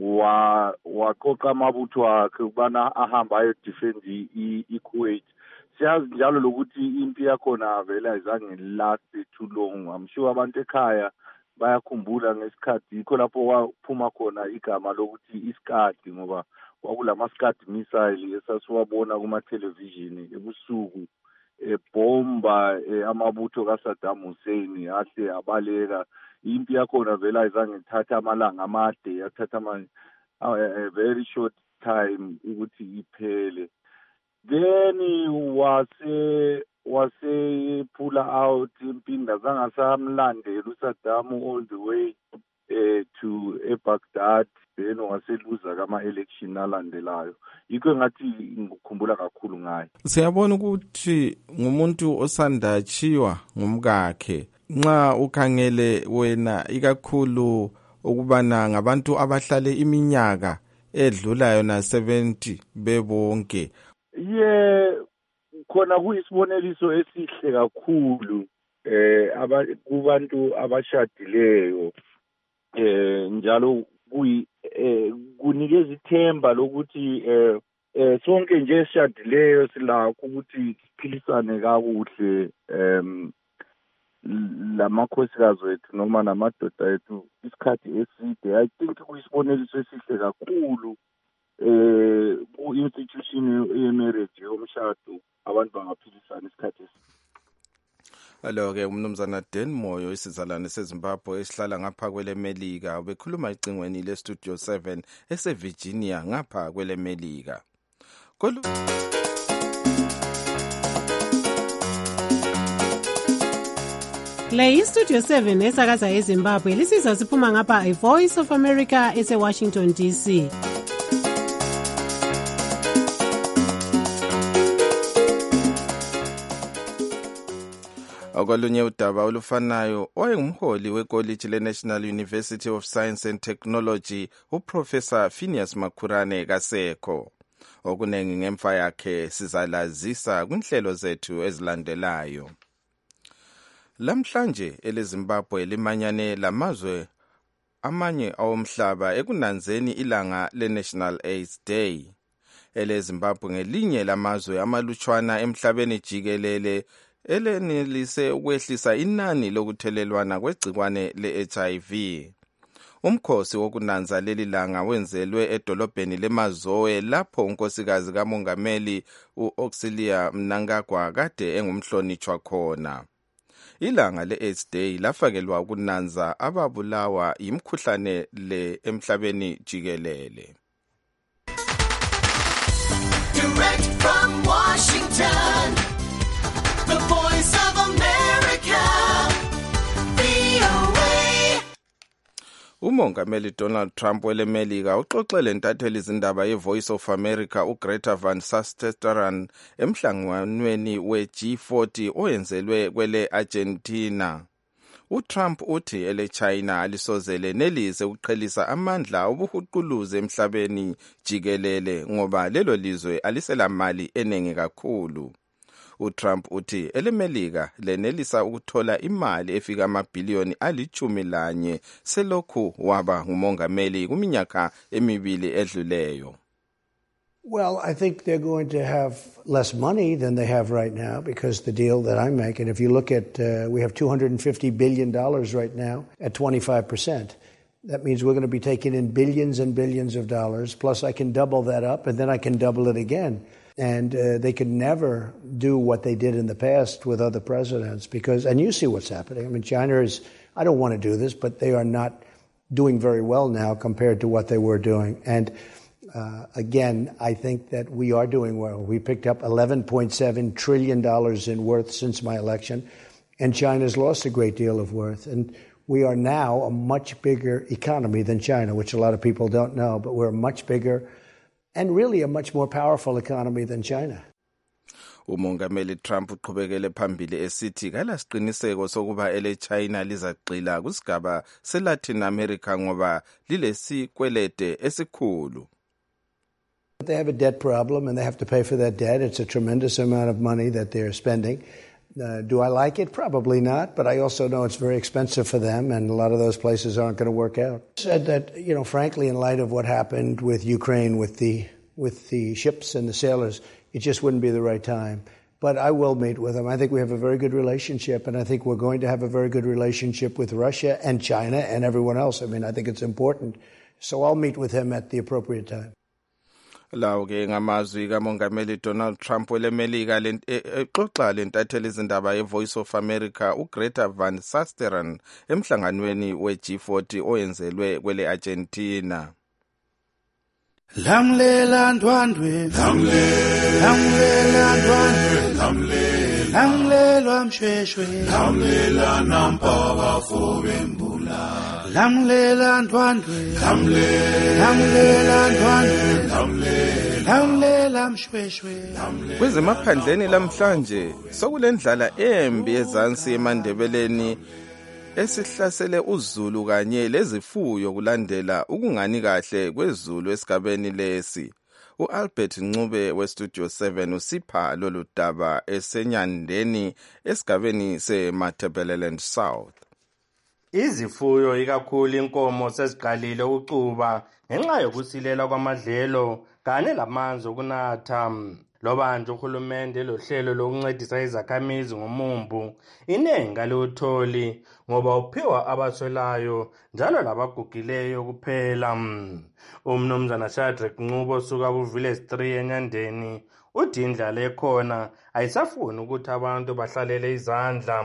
wa waqoqa amabutho akhe ukubana ahamba ayo defend i-Kuwait. siyazi njalo lokuthi impi yakhona vele ayizange last too long. I'm sure abantu ekhaya bayakhumbula ngesikhathi yikho lapho waphuma khona igama lokuthi iskadi, ngoba kwakulama skad missile esasiwabona kuma television ebusuku ebomba amabutho kaSaddam Hussein ahle abaleka. Impi yakhona vele ayizange ithatha amalanga amade, yathatha ama a very short time ukuthi iphele. Then wase wase pull out impinda zangasamlandela uSaddam all the way uh, to uh, Baghdad, then waseluza kama election alandelayo. Yikho ngathi ngikhumbula kakhulu ngaye. Siyabona ukuthi ngumuntu osandachiwa ngumkakhe. Nxa ukhangele wena ikakhulu ukubana ngabantu abahlale iminyaka edlulayo na seventy bebonke. Yeah, khona kuyisiboneliso esihle kakhulu eh kubantu abashadileyo eh njalo kuyi kunikeza ithemba lokuthi eh sonke nje esishadileyo silakho ukuthi siphilisane kakuhle em lamakhosikazi wethu noma namadoda ethu isikhathi eside. I think kuyisiboneliso esihle kakhulu eh ku institution ye marriage yomshado abantu bangaphilisana isikhathi eside. Hello ke umnumzana Dan Moyo isizalwane seZimbabwe esihlala ngapha kwele Melika bekhuluma icingweni le Studio seven ese Virginia ngapha kwele Melika. Kolu Le iStudio seven esakaza eZimbabwe lisizwa siphuma ngapha iVoice of America ese Washington D C. Okolunye udaba olufanayo owayengumholi wekoliji leNational University of Science and Technology uProfessor Phineas Makhurane kasekho. Okunengi ngemfa yakhe sizalazisa kwinhlelo zethu ezilandelayo. Lamhlanje eleZimbabwe limanyane lamazwe amanye awomhlaba ekunanzeni ilanga leNational AIDS Day. EleZimbabwe ngelinye lamazwe amalutshwana emhlabeni jikelele elenelise ukwehlisa inani lokuthelelwana kwegcikwane le-H I V. Umkhosi wokunanza leli langa wenzelwe edolobheni leMazoe lapho unkosikazi kamongameli uAuxilia Mnangagwa kade engumhlonitshwa khona. Ilanga le-AIDS Day lafakelwa ukunanza ababulawa yimkhuhlane le emhlabeni jikelele. Direct from Washington, the Voice of America, V O A. Umongameli Donald Trump wele Melika uxoxele ntatheli izindaba yeVoice of America uGreta Van Susteren emhlanganweni we-G forty oyenzelwe kwele Argentina. UTrump uthi ele China alisozele nelize ukuqhelisa amandla obuhuquluze emhlabeni jikelele ngoba lelo lizwe alisela mali enengi kakhulu. uTrump uthi elemelika lenelisa ukuthola imali efika amabhiliyoni alichumi lanye selokhu waba ngumongameli kuminyaka emibili edluleyo. Well, I think they're going to have less money than they have right now because the deal that I'm making, if you look at, uh, we have two hundred fifty billion dollars right now at twenty-five percent. That means we're going to be taking in billions and billions of dollars, plus I can double that up and then I can double it again. And uh, they could never do what they did in the past with other presidents because, and you see what's happening. I mean, China is, I don't want to do this, but they are not doing very well now compared to what they were doing. And uh, again, I think that we are doing well. We picked up eleven point seven trillion dollars in worth since my election, and China's lost a great deal of worth. And we are now a much bigger economy than China, which a lot of people don't know, but we're a much bigger and really a much more powerful economy than China. Umongameli Trump uqhubekele phambili esithi kala siqiniseko sokuba ele China lizagxila kusigaba seLatin America ngoba lilesikwelede esikhulu. They have a debt problem and they have to pay for that debt. It's a tremendous amount of money that they're spending. Uh, do I like it? Probably not, but I also know it's very expensive for them, and a lot of those places aren't going to work out. Said that, you know, frankly, in light of what happened with Ukraine, with the with the ships and the sailors, it just wouldn't be the right time. But I will meet with him. I think we have a very good relationship, and I think we're going to have a very good relationship with Russia and China and everyone else. I mean, I think it's important. So I'll meet with him at the appropriate time. lawo ke ngamazwi kamongameli Donald Trump welemelika exoxa lentatheli izindaba yeVoice of America uGreta Van Susteren emhlanganweni we-G forty oyenzelwe kwele Argentina. Lamlela ndwandwe lamlela ndwandwe lamlela mshweshwe lamlela nampaka fobembula lamlela ndwandwe lamlela ndwandwe lamlela mshweshwe. Kwezemaphandleni lamhlanje sokulendlala embi ezansi eMandebeleni esihlasele uZulu kanye lezifuyo kulandela ukungani kahle kwezulu esigabeni lesi. uAlbert Ncube weStudio seven usipha lolu daba esenyandeni esigabeni seMatabeleland South. Izifuyo ikakhulu inkomo seziqalile ukucuba ngenxa yokusilela kwamadlelo kanye lamanzi okunatha. Loba nje uhulumende lohlelo lokuncedisa izakhamizi ngomumbu inenga lewutholi ngoba uphiwa abaswelayo njalo labagugileyo kuphela. Umnumzana Shadrack Ncube osuka kuVillage three enyandeni uthi indlala ekhona ayisafuni ukuthi abantu bahlalele izandla.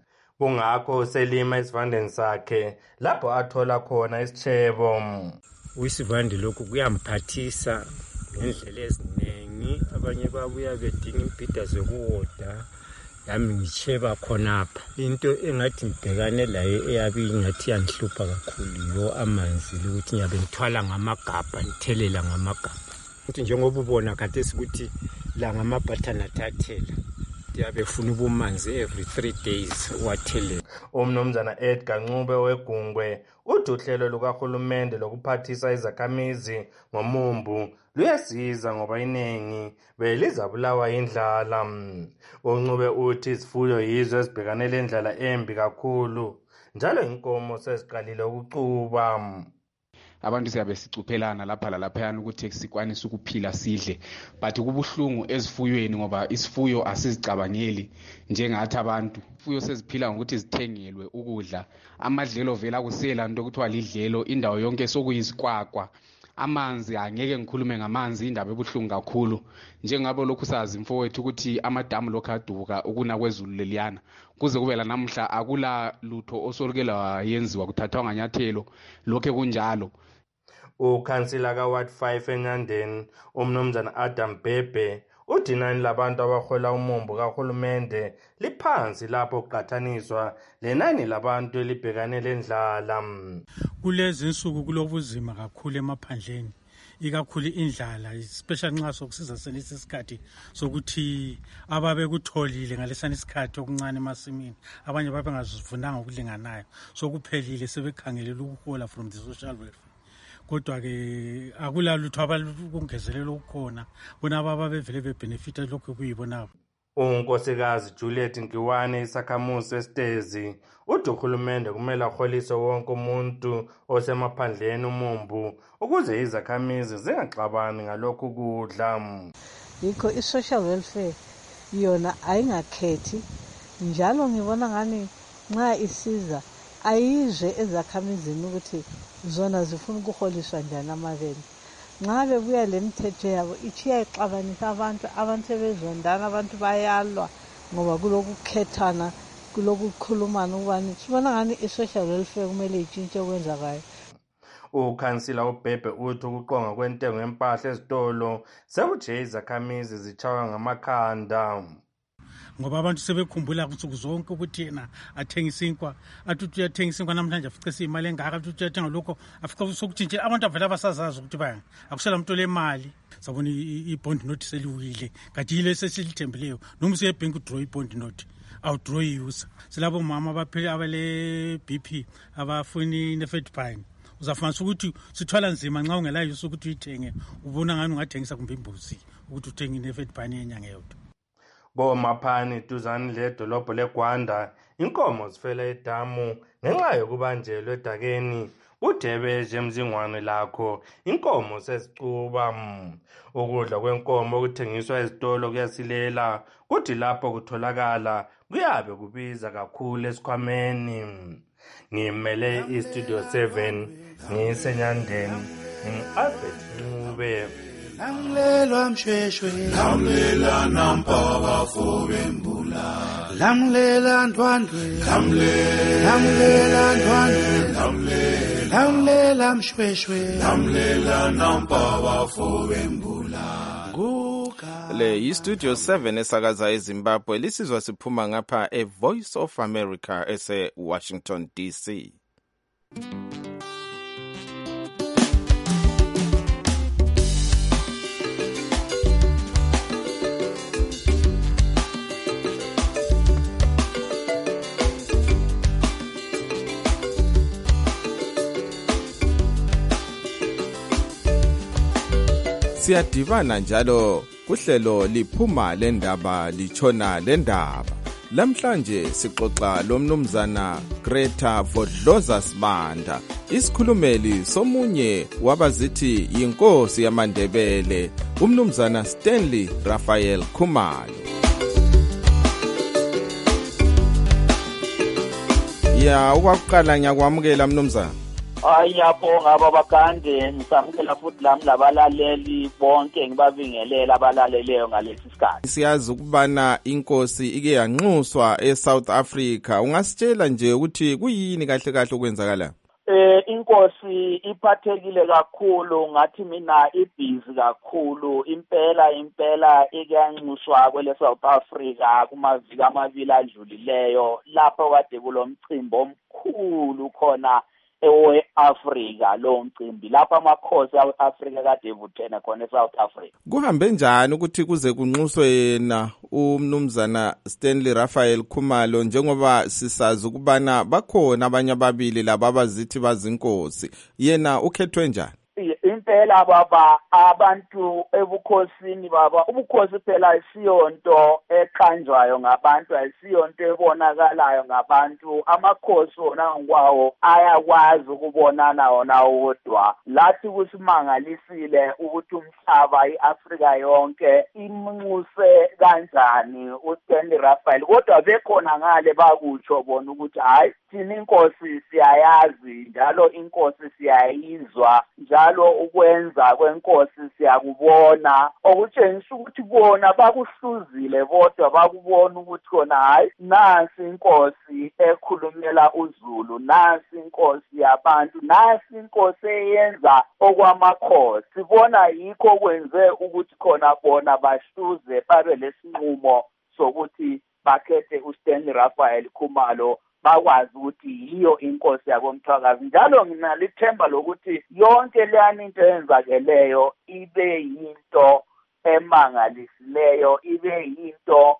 Kungakho selima isivandeni sakhe lapho athola khona isitshebo. Isivande lokhu kuyamphathisa ngendlela eziningi, abanye babuya bedinga impida zokuwoda yami ngitsheba khonapha. Into engathi ngibhekane layo eyabi ngathi yanhlupha kakhulu yo amanzi ukuthi ngiyabe ngithwala ngamagabha ngithelela ngamagabha. Ukuthi njengoba ubona khathesi ukuthi la ngamabhathana thathela yabe funa ubumanzi every three days wathelela. Umnumzana Edgar Ncube wegungwe uthi uhlelo lukahulumende lokuphathisa izakhamizi ngomumbu luyasiza ngoba iningi belizabulawa indlala. uNcube uthi izifuyo yizo ezibhekane lendlala embi kakhulu njalo inkomo seziqalile ukucuba. Abantu siyabe sicuphelana lapha lalaphayana ukuthi sikwanise ukuphila sidle, but kubuhlungu ezifuyweni ngoba isifuyo asizicabangeli njengathi abantu. Ifuyo seziphila ngokuthi zithengelwe ukudla, amadlelo vela kusela into okuthiwa lidlelo, indawo yonke sokuyisikwakwa. Amanzi angeke ngikhulume ngamanzi, indaba ebuhlungu kakhulu njengabo lokhu sazi mfowethu ukuthi amadamu lokho aduka ukuna kwezulu leliyana kuze kube la namhla akula lutho osolukela yenziwa kuthathwa nganyathelo lokho kunjalo. Ukhansila kaWard five enyandeni umnumzana Adam Bhebhe uthi inani labantu abahola umumbu kahulumende liphansi lapho kuqathaniswa lenani labantu elibhekane lendlala. Kulezi insuku kulobuzima kakhulu emaphandleni, ikakhulu indlala, especially nxa sokusiza selesi isikhathi sokuthi ababe kutholile ngalesana isikhathi okuncane emasimini abanye babe ngazivunanga okulinganayo sokuphelile sebekhangelela ukuhola from the social welfare. Kodwa ke akula lutho abakungezelela ukukhona bona ababa bevele bebenefita lokho kuyibona. uNkosikazi Juliet Nkiwane isakhamuzi esitezi uthi uhulumende kumele aholise wonke umuntu osemaphandleni umumbu ukuze izakhamizi zingaxabani ngalokho kudla. Yikho i-social welfare yona ayingakhethi njalo ngibona ngani nxa isiza ayizwe ezakhamizini ukuthi zona zifuna ukuholiswa njani amabele. Nxa bebuya lemithetho yabo ichiya ixabanisa abantu, abantu sebezondana, abantu bayalwa ngoba kulokukhethana, kulokukhulumana ukubani. Sibona ngani i-social welfare kumele itshintshe okwenzakayo. Ukhansila uBhebhe uthi ukuqonga kwentengo yempahla ezitolo sekuthe izakhamizi zichawa ngamakhanda. Ngoba abantu sebekhumbula kusuku zonke ukuthi yena athengisa inkwa, athi uyathengisa inkwa namhlanje afice imali engaka, athi uyathenga lokho afice sokuthintshela abantu avela basazazi ukuthi baya akusela umuntu lemali. Sabona i-bond note seliwile kanti yile sesilithembileyo noma usiye ebhenki udraw i-bond note awudraw i-user. Silabo mama abaphila abale B P abafuni ne-Fedpine uzafumanisa ukuthi sithwala nzima nxa ungelayo ukuthi uyithenge, ubona ngani ungathengisa kumbe imbuzi ukuthi uthenge ne-Fedpine yenyanga yodwa. Komaphani duzane ledolobho leGwanda inkomo zifela edamu ngenxa yokubanjelwa edakeni uDebeje Mzingwane lakho inkomo sesicuba ukudla kwenkomo okuthengiswa ezitolo kuyasilela kuthi lapho kutholakala kuyabe kubiza kakhulu esikhwameni. Ngimele iStudio seven ngisenyandeni ngi-Albert Ncube. Lamlelwa mshweshwe lamlela nampaka fobembula lamlela ndwandwe lamlela lamlela ndwandwe lamlela lamlela mshweshwe lamlela nampaka fobembula. Le iStudio seven esakaza eZimbabwe lisizwa siphuma ngapha eVoice of America ese Washington D C. Siyadibana njalo kuhlelo liphuma lendaba lichona lendaba. Lamhlanje sixoxa lomnumzana Greta Vodloza Sibanda, isikhulumeli somunye wabazithi yinkosi yamaNdebele, umnumzana Stanley Raphael Khumalo. Ya ukwaqala ngiyakwamukela mnumzana. Ayabonga babakande ngisamukela futhi lami labalaleli bonke ngibabingelela abalaleleyo ngalesi sikhathi. Siyazi ukubana inkosi ike yanxuswa eSouth Africa. Ungasitshela nje ukuthi kuyini kahle kahle okwenzakala? Eh inkosi iphathekile kakhulu ngathi mina ibhizi kakhulu impela impela ikeyanxuswa kwele South Africa kumaviki amabili adlulileyo lapho kade kulomcimbi omkhulu khona ewe-Afrika lo mcimbi lapha amakhosi e-Afrika kade evuthene khona eSouth Africa. Kuhambe njani ukuthi kuze kunxuswe yena umnumzana Stanley Raphael Khumalo njengoba sisazi ukubana bakhona abanye ababili laba abazithi bazinkosi, yena ukhethwe njani? Impela baba abantu ebukhosini baba ubukhosi phela isiyonto eqanjwayo ngabantu ayisiyonto ebonakalayo ngabantu. Amakhosi wona ngwawo ayakwazi ukubonana wona wodwa. Lathi kusimangalisile ukuthi umhlaba iAfrika yonke imnxuse kanjani uStanley Raphael, kodwa bekhona ngale bakutsho bona ukuthi hayi thina inkosi siyayazi njalo inkosi siyayizwa njalo ukwenza kwenkosi siyakubona, okutshengisa ukuthi bona bakuhluzile bodwa bakubona ukuthi khona hayi nansi inkosi ekhulumela uZulu, nansi inkosi yabantu, nansi inkosi eyenza okwamakhosi. Sibona yikho kwenze ukuthi khona bona bahluze babe lesinqumo sokuthi bakhethe uStanley Raphael Khumalo bakwazi ukuthi yiyo inkosi yakomthwakazi. Njalo nginalithemba lokuthi yonke leyani into eyenzakeleyo ibe yinto emangalisileyo, ibe yinto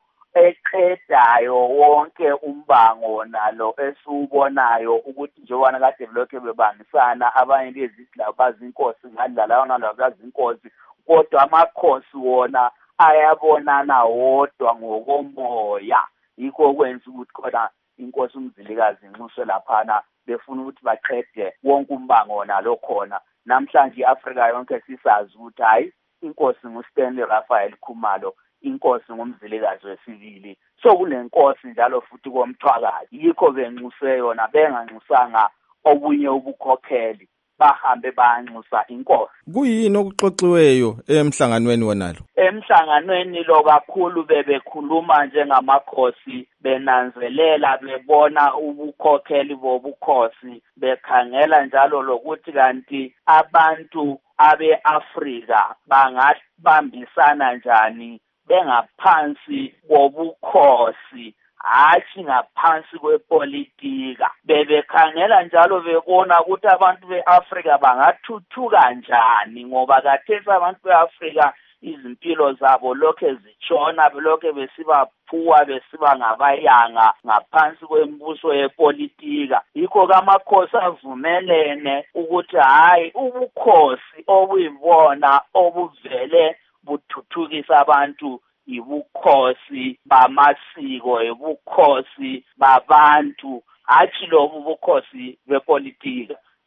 eqedayo wonke umbango nalo esiubonayo ukuthi njengoba kade lokho bebangisana abanye bezithi labazinkosi ngadlala nalabazinkosi, kodwa amakhosi wona ayabonana wodwa ngokomoya. Yikho kwenza ukuthi khona inkosi umzilikazi inxuswe laphana befuna ukuthi baqede wonke umbango nalo khona. Namhlanje iAfrika yonke sisazi ukuthi hayi inkosi nguStanley Raphael Khumalo, inkosi ngumzilikazi wesibili. So kulenkosi njalo futhi komthwakazi. Yikho benxuse yona benganxusanga obunye ubukhokheli, bahambe banxusa inkosi. Kuyini okuxoxiweyo emhlanganweni wonalo? Emhlanganweni lo kakhulu bebekhuluma njengamakhosi, benanzelela bebona ubukhokheli bobukhosi, bekhangela njalo lokuthi kanti abantu abe-Afrika bangabambisana njani bengaphansi kobukhosi hathi ngaphansi kwepolitika. Bebekhangela njalo bebona ukuthi abantu beAfrika bangathuthuka kanjani ngoba kathesa abantu beAfrika izimpilo zabo lokho zitshona belokho besiba phuwa besiba ngabayanga ngaphansi kwembuso yepolitika. Yikho kamakhosi avumelene ukuthi hayi ubukhosi obuyibona obuvele buthuthukisa abantu ibukhosi bamasiko, ibukhosi babantu, hathi lobu bukhosi bepolitika.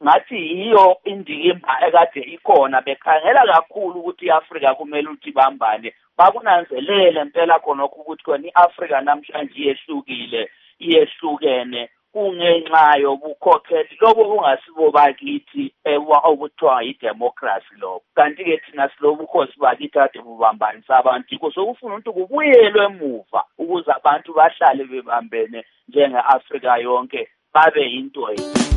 ngathi yiyo indikimba ekade ikhona bekhangela kakhulu ukuthi iAfrika kumele ukuthi ibambane bakunanzelele impela khona ukuthi khona iAfrika namhlanje iyehlukile iyehlukene kungenxa yobukhokheli lobo kungasibo bakithi okuthiwa yidemocracy lobo kanti ke thina silobukhosi bakithi ade bubambanisa abantu kusokufuna ukuthi kubuyelwe emuva ukuze abantu bahlale bebambene njenge-Afrika yonke babe into yinye.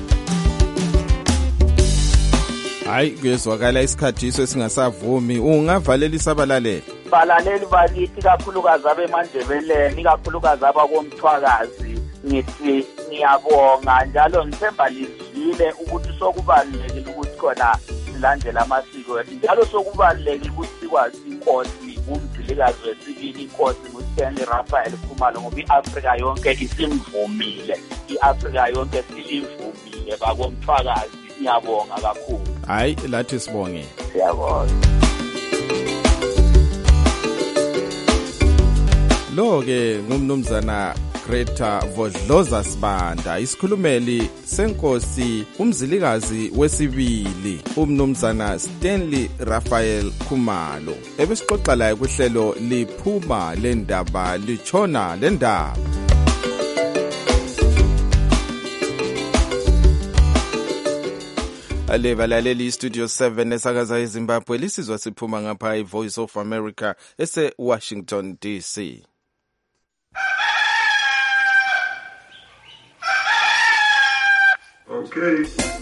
Hayi kuyezwakala isikhathi iso esingasavumi ungavalelisa abalaleli balaleli bakithi kakhulukazi abemandebeleni kakhulukazi abakomthwakazi ngithi ngiyabonga njalo ngithemba lizwile ukuthi sokubalulekile ukuthi khona silandele amasiko ethu njalo sokubalulekile ukuthi sikwazi inkosi umzilikazi wesibili inkosi nguStanley Raphael Khumalo ngoba iAfrika yonke isimvumile iAfrika yonke silivumile bakomthwakazi ngiyabonga kakhulu. Hayi lathi sibonge. Siyabonga. Lo ke ngumnumzana Greta Vodloza Sibanda isikhulumeli senkosi umzilikazi wesibili umnumzana Stanley Raphael Khumalo ebesixoxa laye kuhlelo liphuma lendaba lichona lendaba. Ale balaleli Studio seven esakaza eZimbabwe lisizwa siphuma ngapha iVoice of America ese Washington D C. Okay.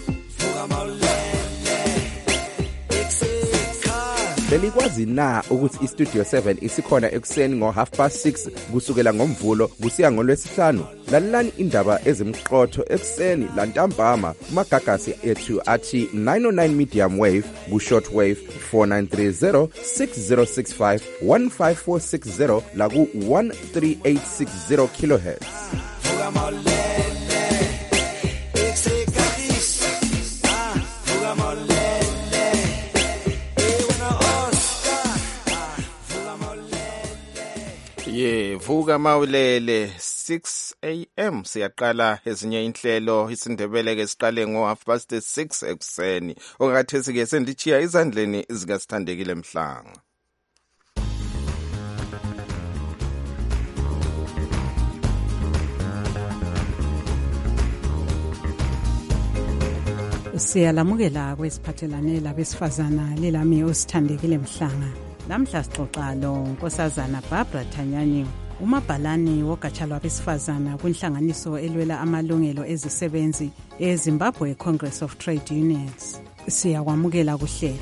Belikwazi na ukuthi iStudio seven isikhona ekuseni ngo half past six kusukela ngomvulo kusiya ngolwesihlanu lalelani indaba ezimqotho ekuseni lantambama kumagagasi ethu athi nine oh nine medium wave ku short wave four nine three zero six zero six five one five four six zero la ku one three eight six zero kilohertz. Ye vuka mawulele six a m siyaqala ezinye inhlelo isindebele ke siqale ngo half past six ekuseni ongathesi ke sendichiya izandleni zikasithandekile Mhlanga. Siyalamukela kwesiphathelane labesifazana lelami osithandekile Mhlanga. Lamhla sixoxa lo nkosazana Barbara Thanyani umabhalani wogatsha lwabesifazana kwinhlanganiso elwela amalungelo ezisebenzi eZimbabwe Congress of Trade Unions. Siyakwamukela kuhlelo.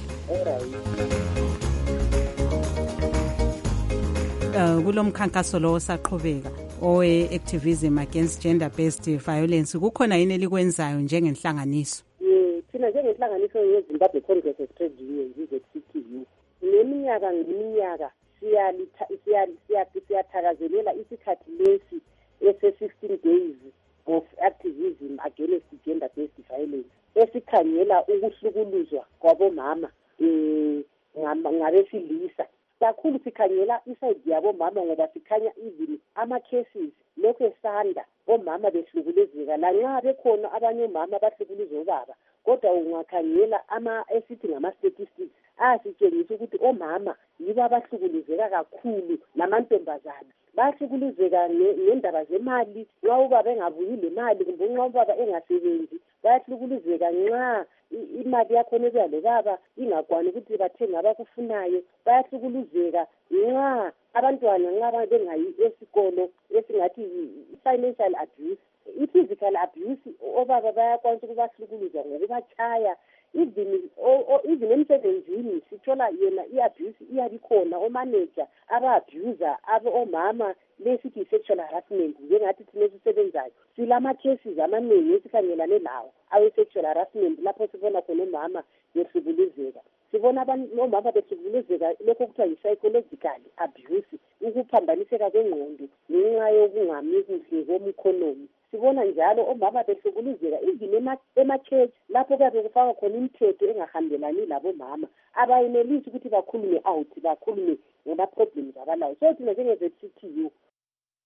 Uh, kulomkhankaso lo osaqhubeka owe activism against gender based violence kukhona yini elikwenzayo njengenhlanganiso? Eh thina njengenhlanganiso yeZimbabwe Congress of Trade Unions Z C T U neminyaka ngeminyaka siyathakazelela isikhathi lesi ese-sixteen days of activism against gender based violence esikhangela ukuhlukuluzwa kwabomama um ngabesilisa kakhulu sikhangela isayidi yabomama ngoba sikhanya even ama-cases lokhu esanda omama behlukulezeka lanxa bekhona abanye omama bahlukuluzwa obaba kodwa ungakhangela ama esithi ngama-statistics asitshengisa ukuthi omama yibo abahlukuluzeka kakhulu namantombazana bahlukuluzeka ngendaba zemali nxa ubaba engabuyi le mali kumbe nxa ubaba engasebenzi bayahlukuluzeka nxa imali yakhona ebuya lobaba ingakwani ukuthi bathenge abakufunayo bayahlukuluzeka nxa abantwana nxa bengayi esikolo esingathi financial abuse i-physical abuse obaba bayakwanisa ukubahlukuluza ngokubatshaya even even emsebenzini sithola yena i-abuse iyabikhona omanager aba-abuser omama lesithi sexual harassment njengathi thina esisebenzayo silama-cases amaningi esikhangelane lawo awe-sexual harassment lapho sibona khona omama behlukuluzeka sibona omama behlukuluzeka lokho kuthiwa yi-psychological abuse ukuphambaniseka kwengqondo ngenxa yokungami kuhle komukhonomi sibona njalo omama behlukuluzeka even ema-church lapho kuyabe kufaka khona imithetho engahambelani labomama abayenelisi ukuthi bakhulume out bakhulume ngama-problems abalawo so thina njenge-Z C T U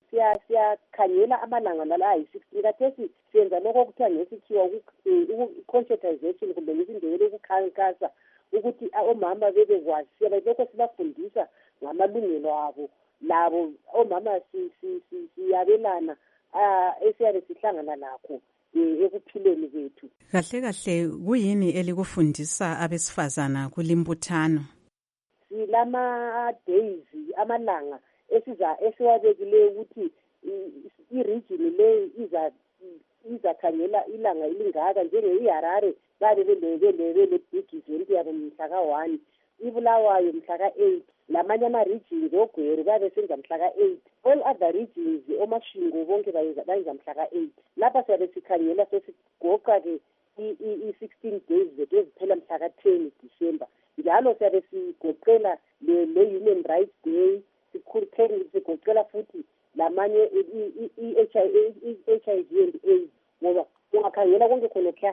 siyakhangela amalanga nala ayi-sixteen kathesi siyenza lokho okuthiwa ngesikhiwa i-conscientization kumbe ngesindebele ukukhankasa ukuthi omama bebekwazi siyalokho sibafundisa ngamalungelo abo labo omama siyabelana esiyabe sihlangana lakho ekuphileni kwethu. Kahle kahle kuyini elikufundisa abesifazana kulimbuthano? Silama days amalanga esiza esiwabekileyo ukuthi i-region le iza izakhangela ilanga ilingaka njenge-Harare babe bele big event yabo mhla ka-one, iBulawayo mhla ka-eight, lamanye ama-regions oGweru babe senza mhla ka-eight, all other regions omashingo bonke bayenza mhla ka-eight. Lapha siyabe sikhangela sesigoqa-ke i-sixteen days zethu eziphela mhla ka-ten December. Njalo siyabe sigoqela le-Human Rights Day, sigoqela futhi lamanye i-H I V and AIDS ngoba ungakhangela konke khona kha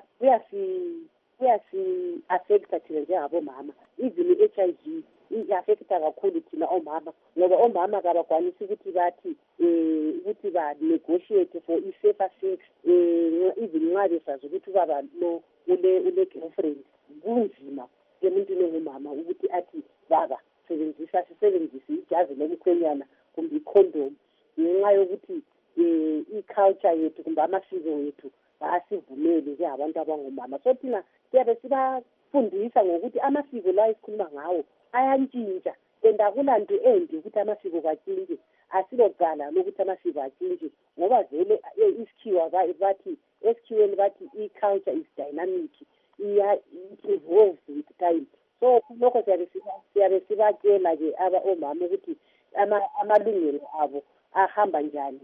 kuyasi-affecta thina njengabomama. Even i-H I V i-affecta kakhulu thina omama ngoba omama kabakwanisi ukuthi bathi um ukuthi ba-negotiate for i-safer sex um even nxa besazi ukuthi ubaba lo ule-girlfriend kunzima emuntwini ongumama ukuthi athi baba sebenzisa sisebenzise ijazi lomkhwenyana kumbe i-condom ngenxa yokuthi um i-culture yethu kumbe amasiko wethu asivumeli njengabantu abangomama. So thina siyabe sibafundisa ngokuthi amasiko la esikhuluma ngawo ayantshintsha and akulanto embi ukuthi amasiko katshintshe, asilogala lokuthi amasiko atshintshe ngoba vele isikhiwa bathi esikhiweni bathi i-culture is dynamic, it evolves with time. So lokho siyabe sibatshela-ke aba omama ukuthi amalungelo abo ahamba njani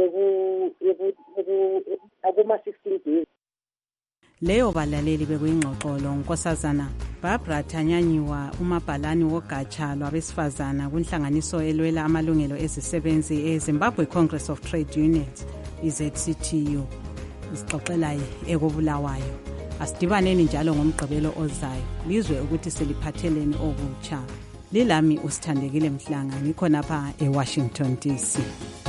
akuma-sixteen days. Leyo balaleli bekuyingxoxolo Nkosazana Barbara Thanyanyiwa, umabhalani wogatsha lwabesifazana kunhlanganiso elwela amalungelo ezisebenzi eZimbabwe Congress of Trade Unions, i-Z C T U, isixoxelayo ekobulawayo. Asidibaneni njalo ngomgqibelo ozayo lizwe ukuthi seliphatheleni okutsha. Lilami uSithandekile Mhlanga, ngikho napha eWashington D C.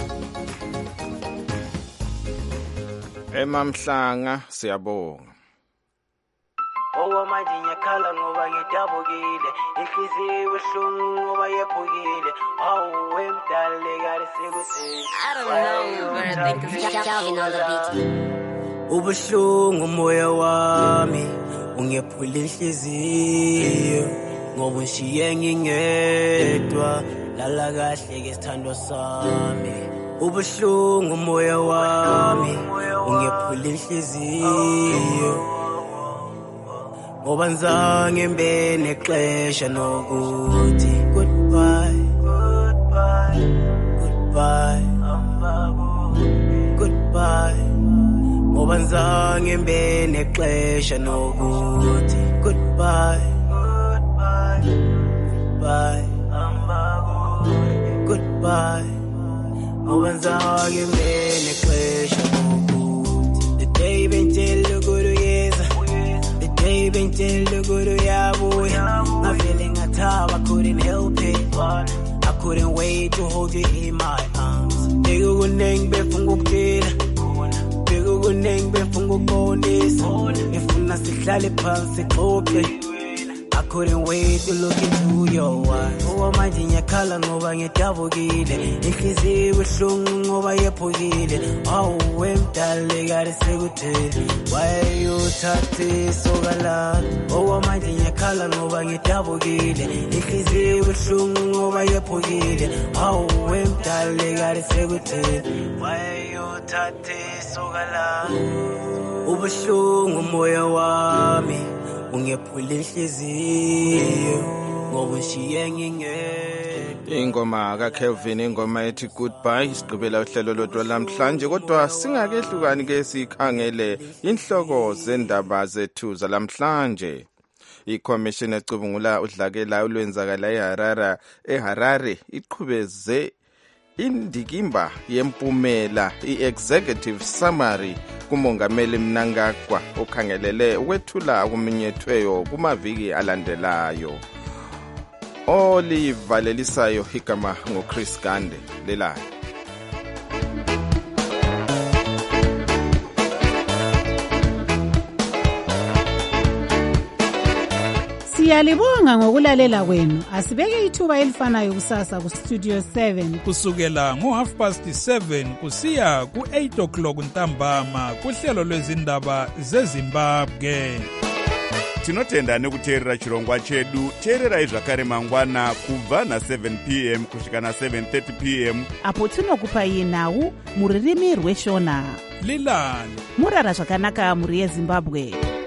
Emamhlanga siyabonga. Owa manje ngiyakhala ngoba ngidabukile, inhliziyo ihlungu ngoba yephukile. Awu wemdale kade sekuthini. I don't know, but I think it's shouting on the beat. Ubuhlungu moya wami ungephula inhliziyo ngoba ushiye ngingedwa lala kahle ke sithando sami. Ubuhlungu moya wami ungephula inhliziyo ngoba nzange mbe nexesha nokuthi goodbye goodbye goodbye goodbye ngoba nzange mbe nexesha nokuthi goodbye goodbye goodbye goodbye ngoba nzange mbe nexesha nokuthi the day bentshela ukuyeza Hey, been telling good to yabuya. I'm feeling a top, I couldn't help it. I couldn't wait to hold you in my arms. Bego guneng befungukila. Bego guneng befungukondisa. Ifuna sihlale phansi xoxe. I couldn't wait to look into your eyes. Owa manje ngiyakhala ngoba ngidabukile. Inhliziyo ihlungu ngoba yephukile. Awu wemdale kade sekuthini. Why you thathe sokala? Owa manje ngiyakhala ngoba ngidabukile. Inhliziyo ihlungu ngoba yephukile. Awu wemdale kade sekuthini. Why you thathe sokala? Ubuhlungu moya wami ungephula inhliziyo ngoba ushiye ngingedwa. Ingoma kaKelvin, ingoma ethi goodbye, isigqibela uhlelo lodwa lamhlanje, kodwa singakehlukani ke sikhangele inhloko zendaba zethu zalamhlanje. iCommission ecubungula udlakela olwenzakala eHarare eHarare iqhubeze indikimba yempumela i-executive summary kumongameli Mnangagwa okhangelele ukwethula okuminyethweyo kumaviki alandelayo. Olivalelisayo igama ngoChris Gande lelayo. Siyalibonga ngokulalela kwenu. Asibeke ithuba elifanayo kusasa ku Studio seven kusukela ngo half past seven kusiya ku eight o'clock ntambama kuhlelo lwezindaba zeZimbabwe. Tinotenda nekuteerera chirongwa chedu. Teererai zvakare mangwana kubva na seven p m kusvika na seven thirty p m apo tinokupai nhau muririmi rweshona. Lilani murara zvakanaka muri yeZimbabwe.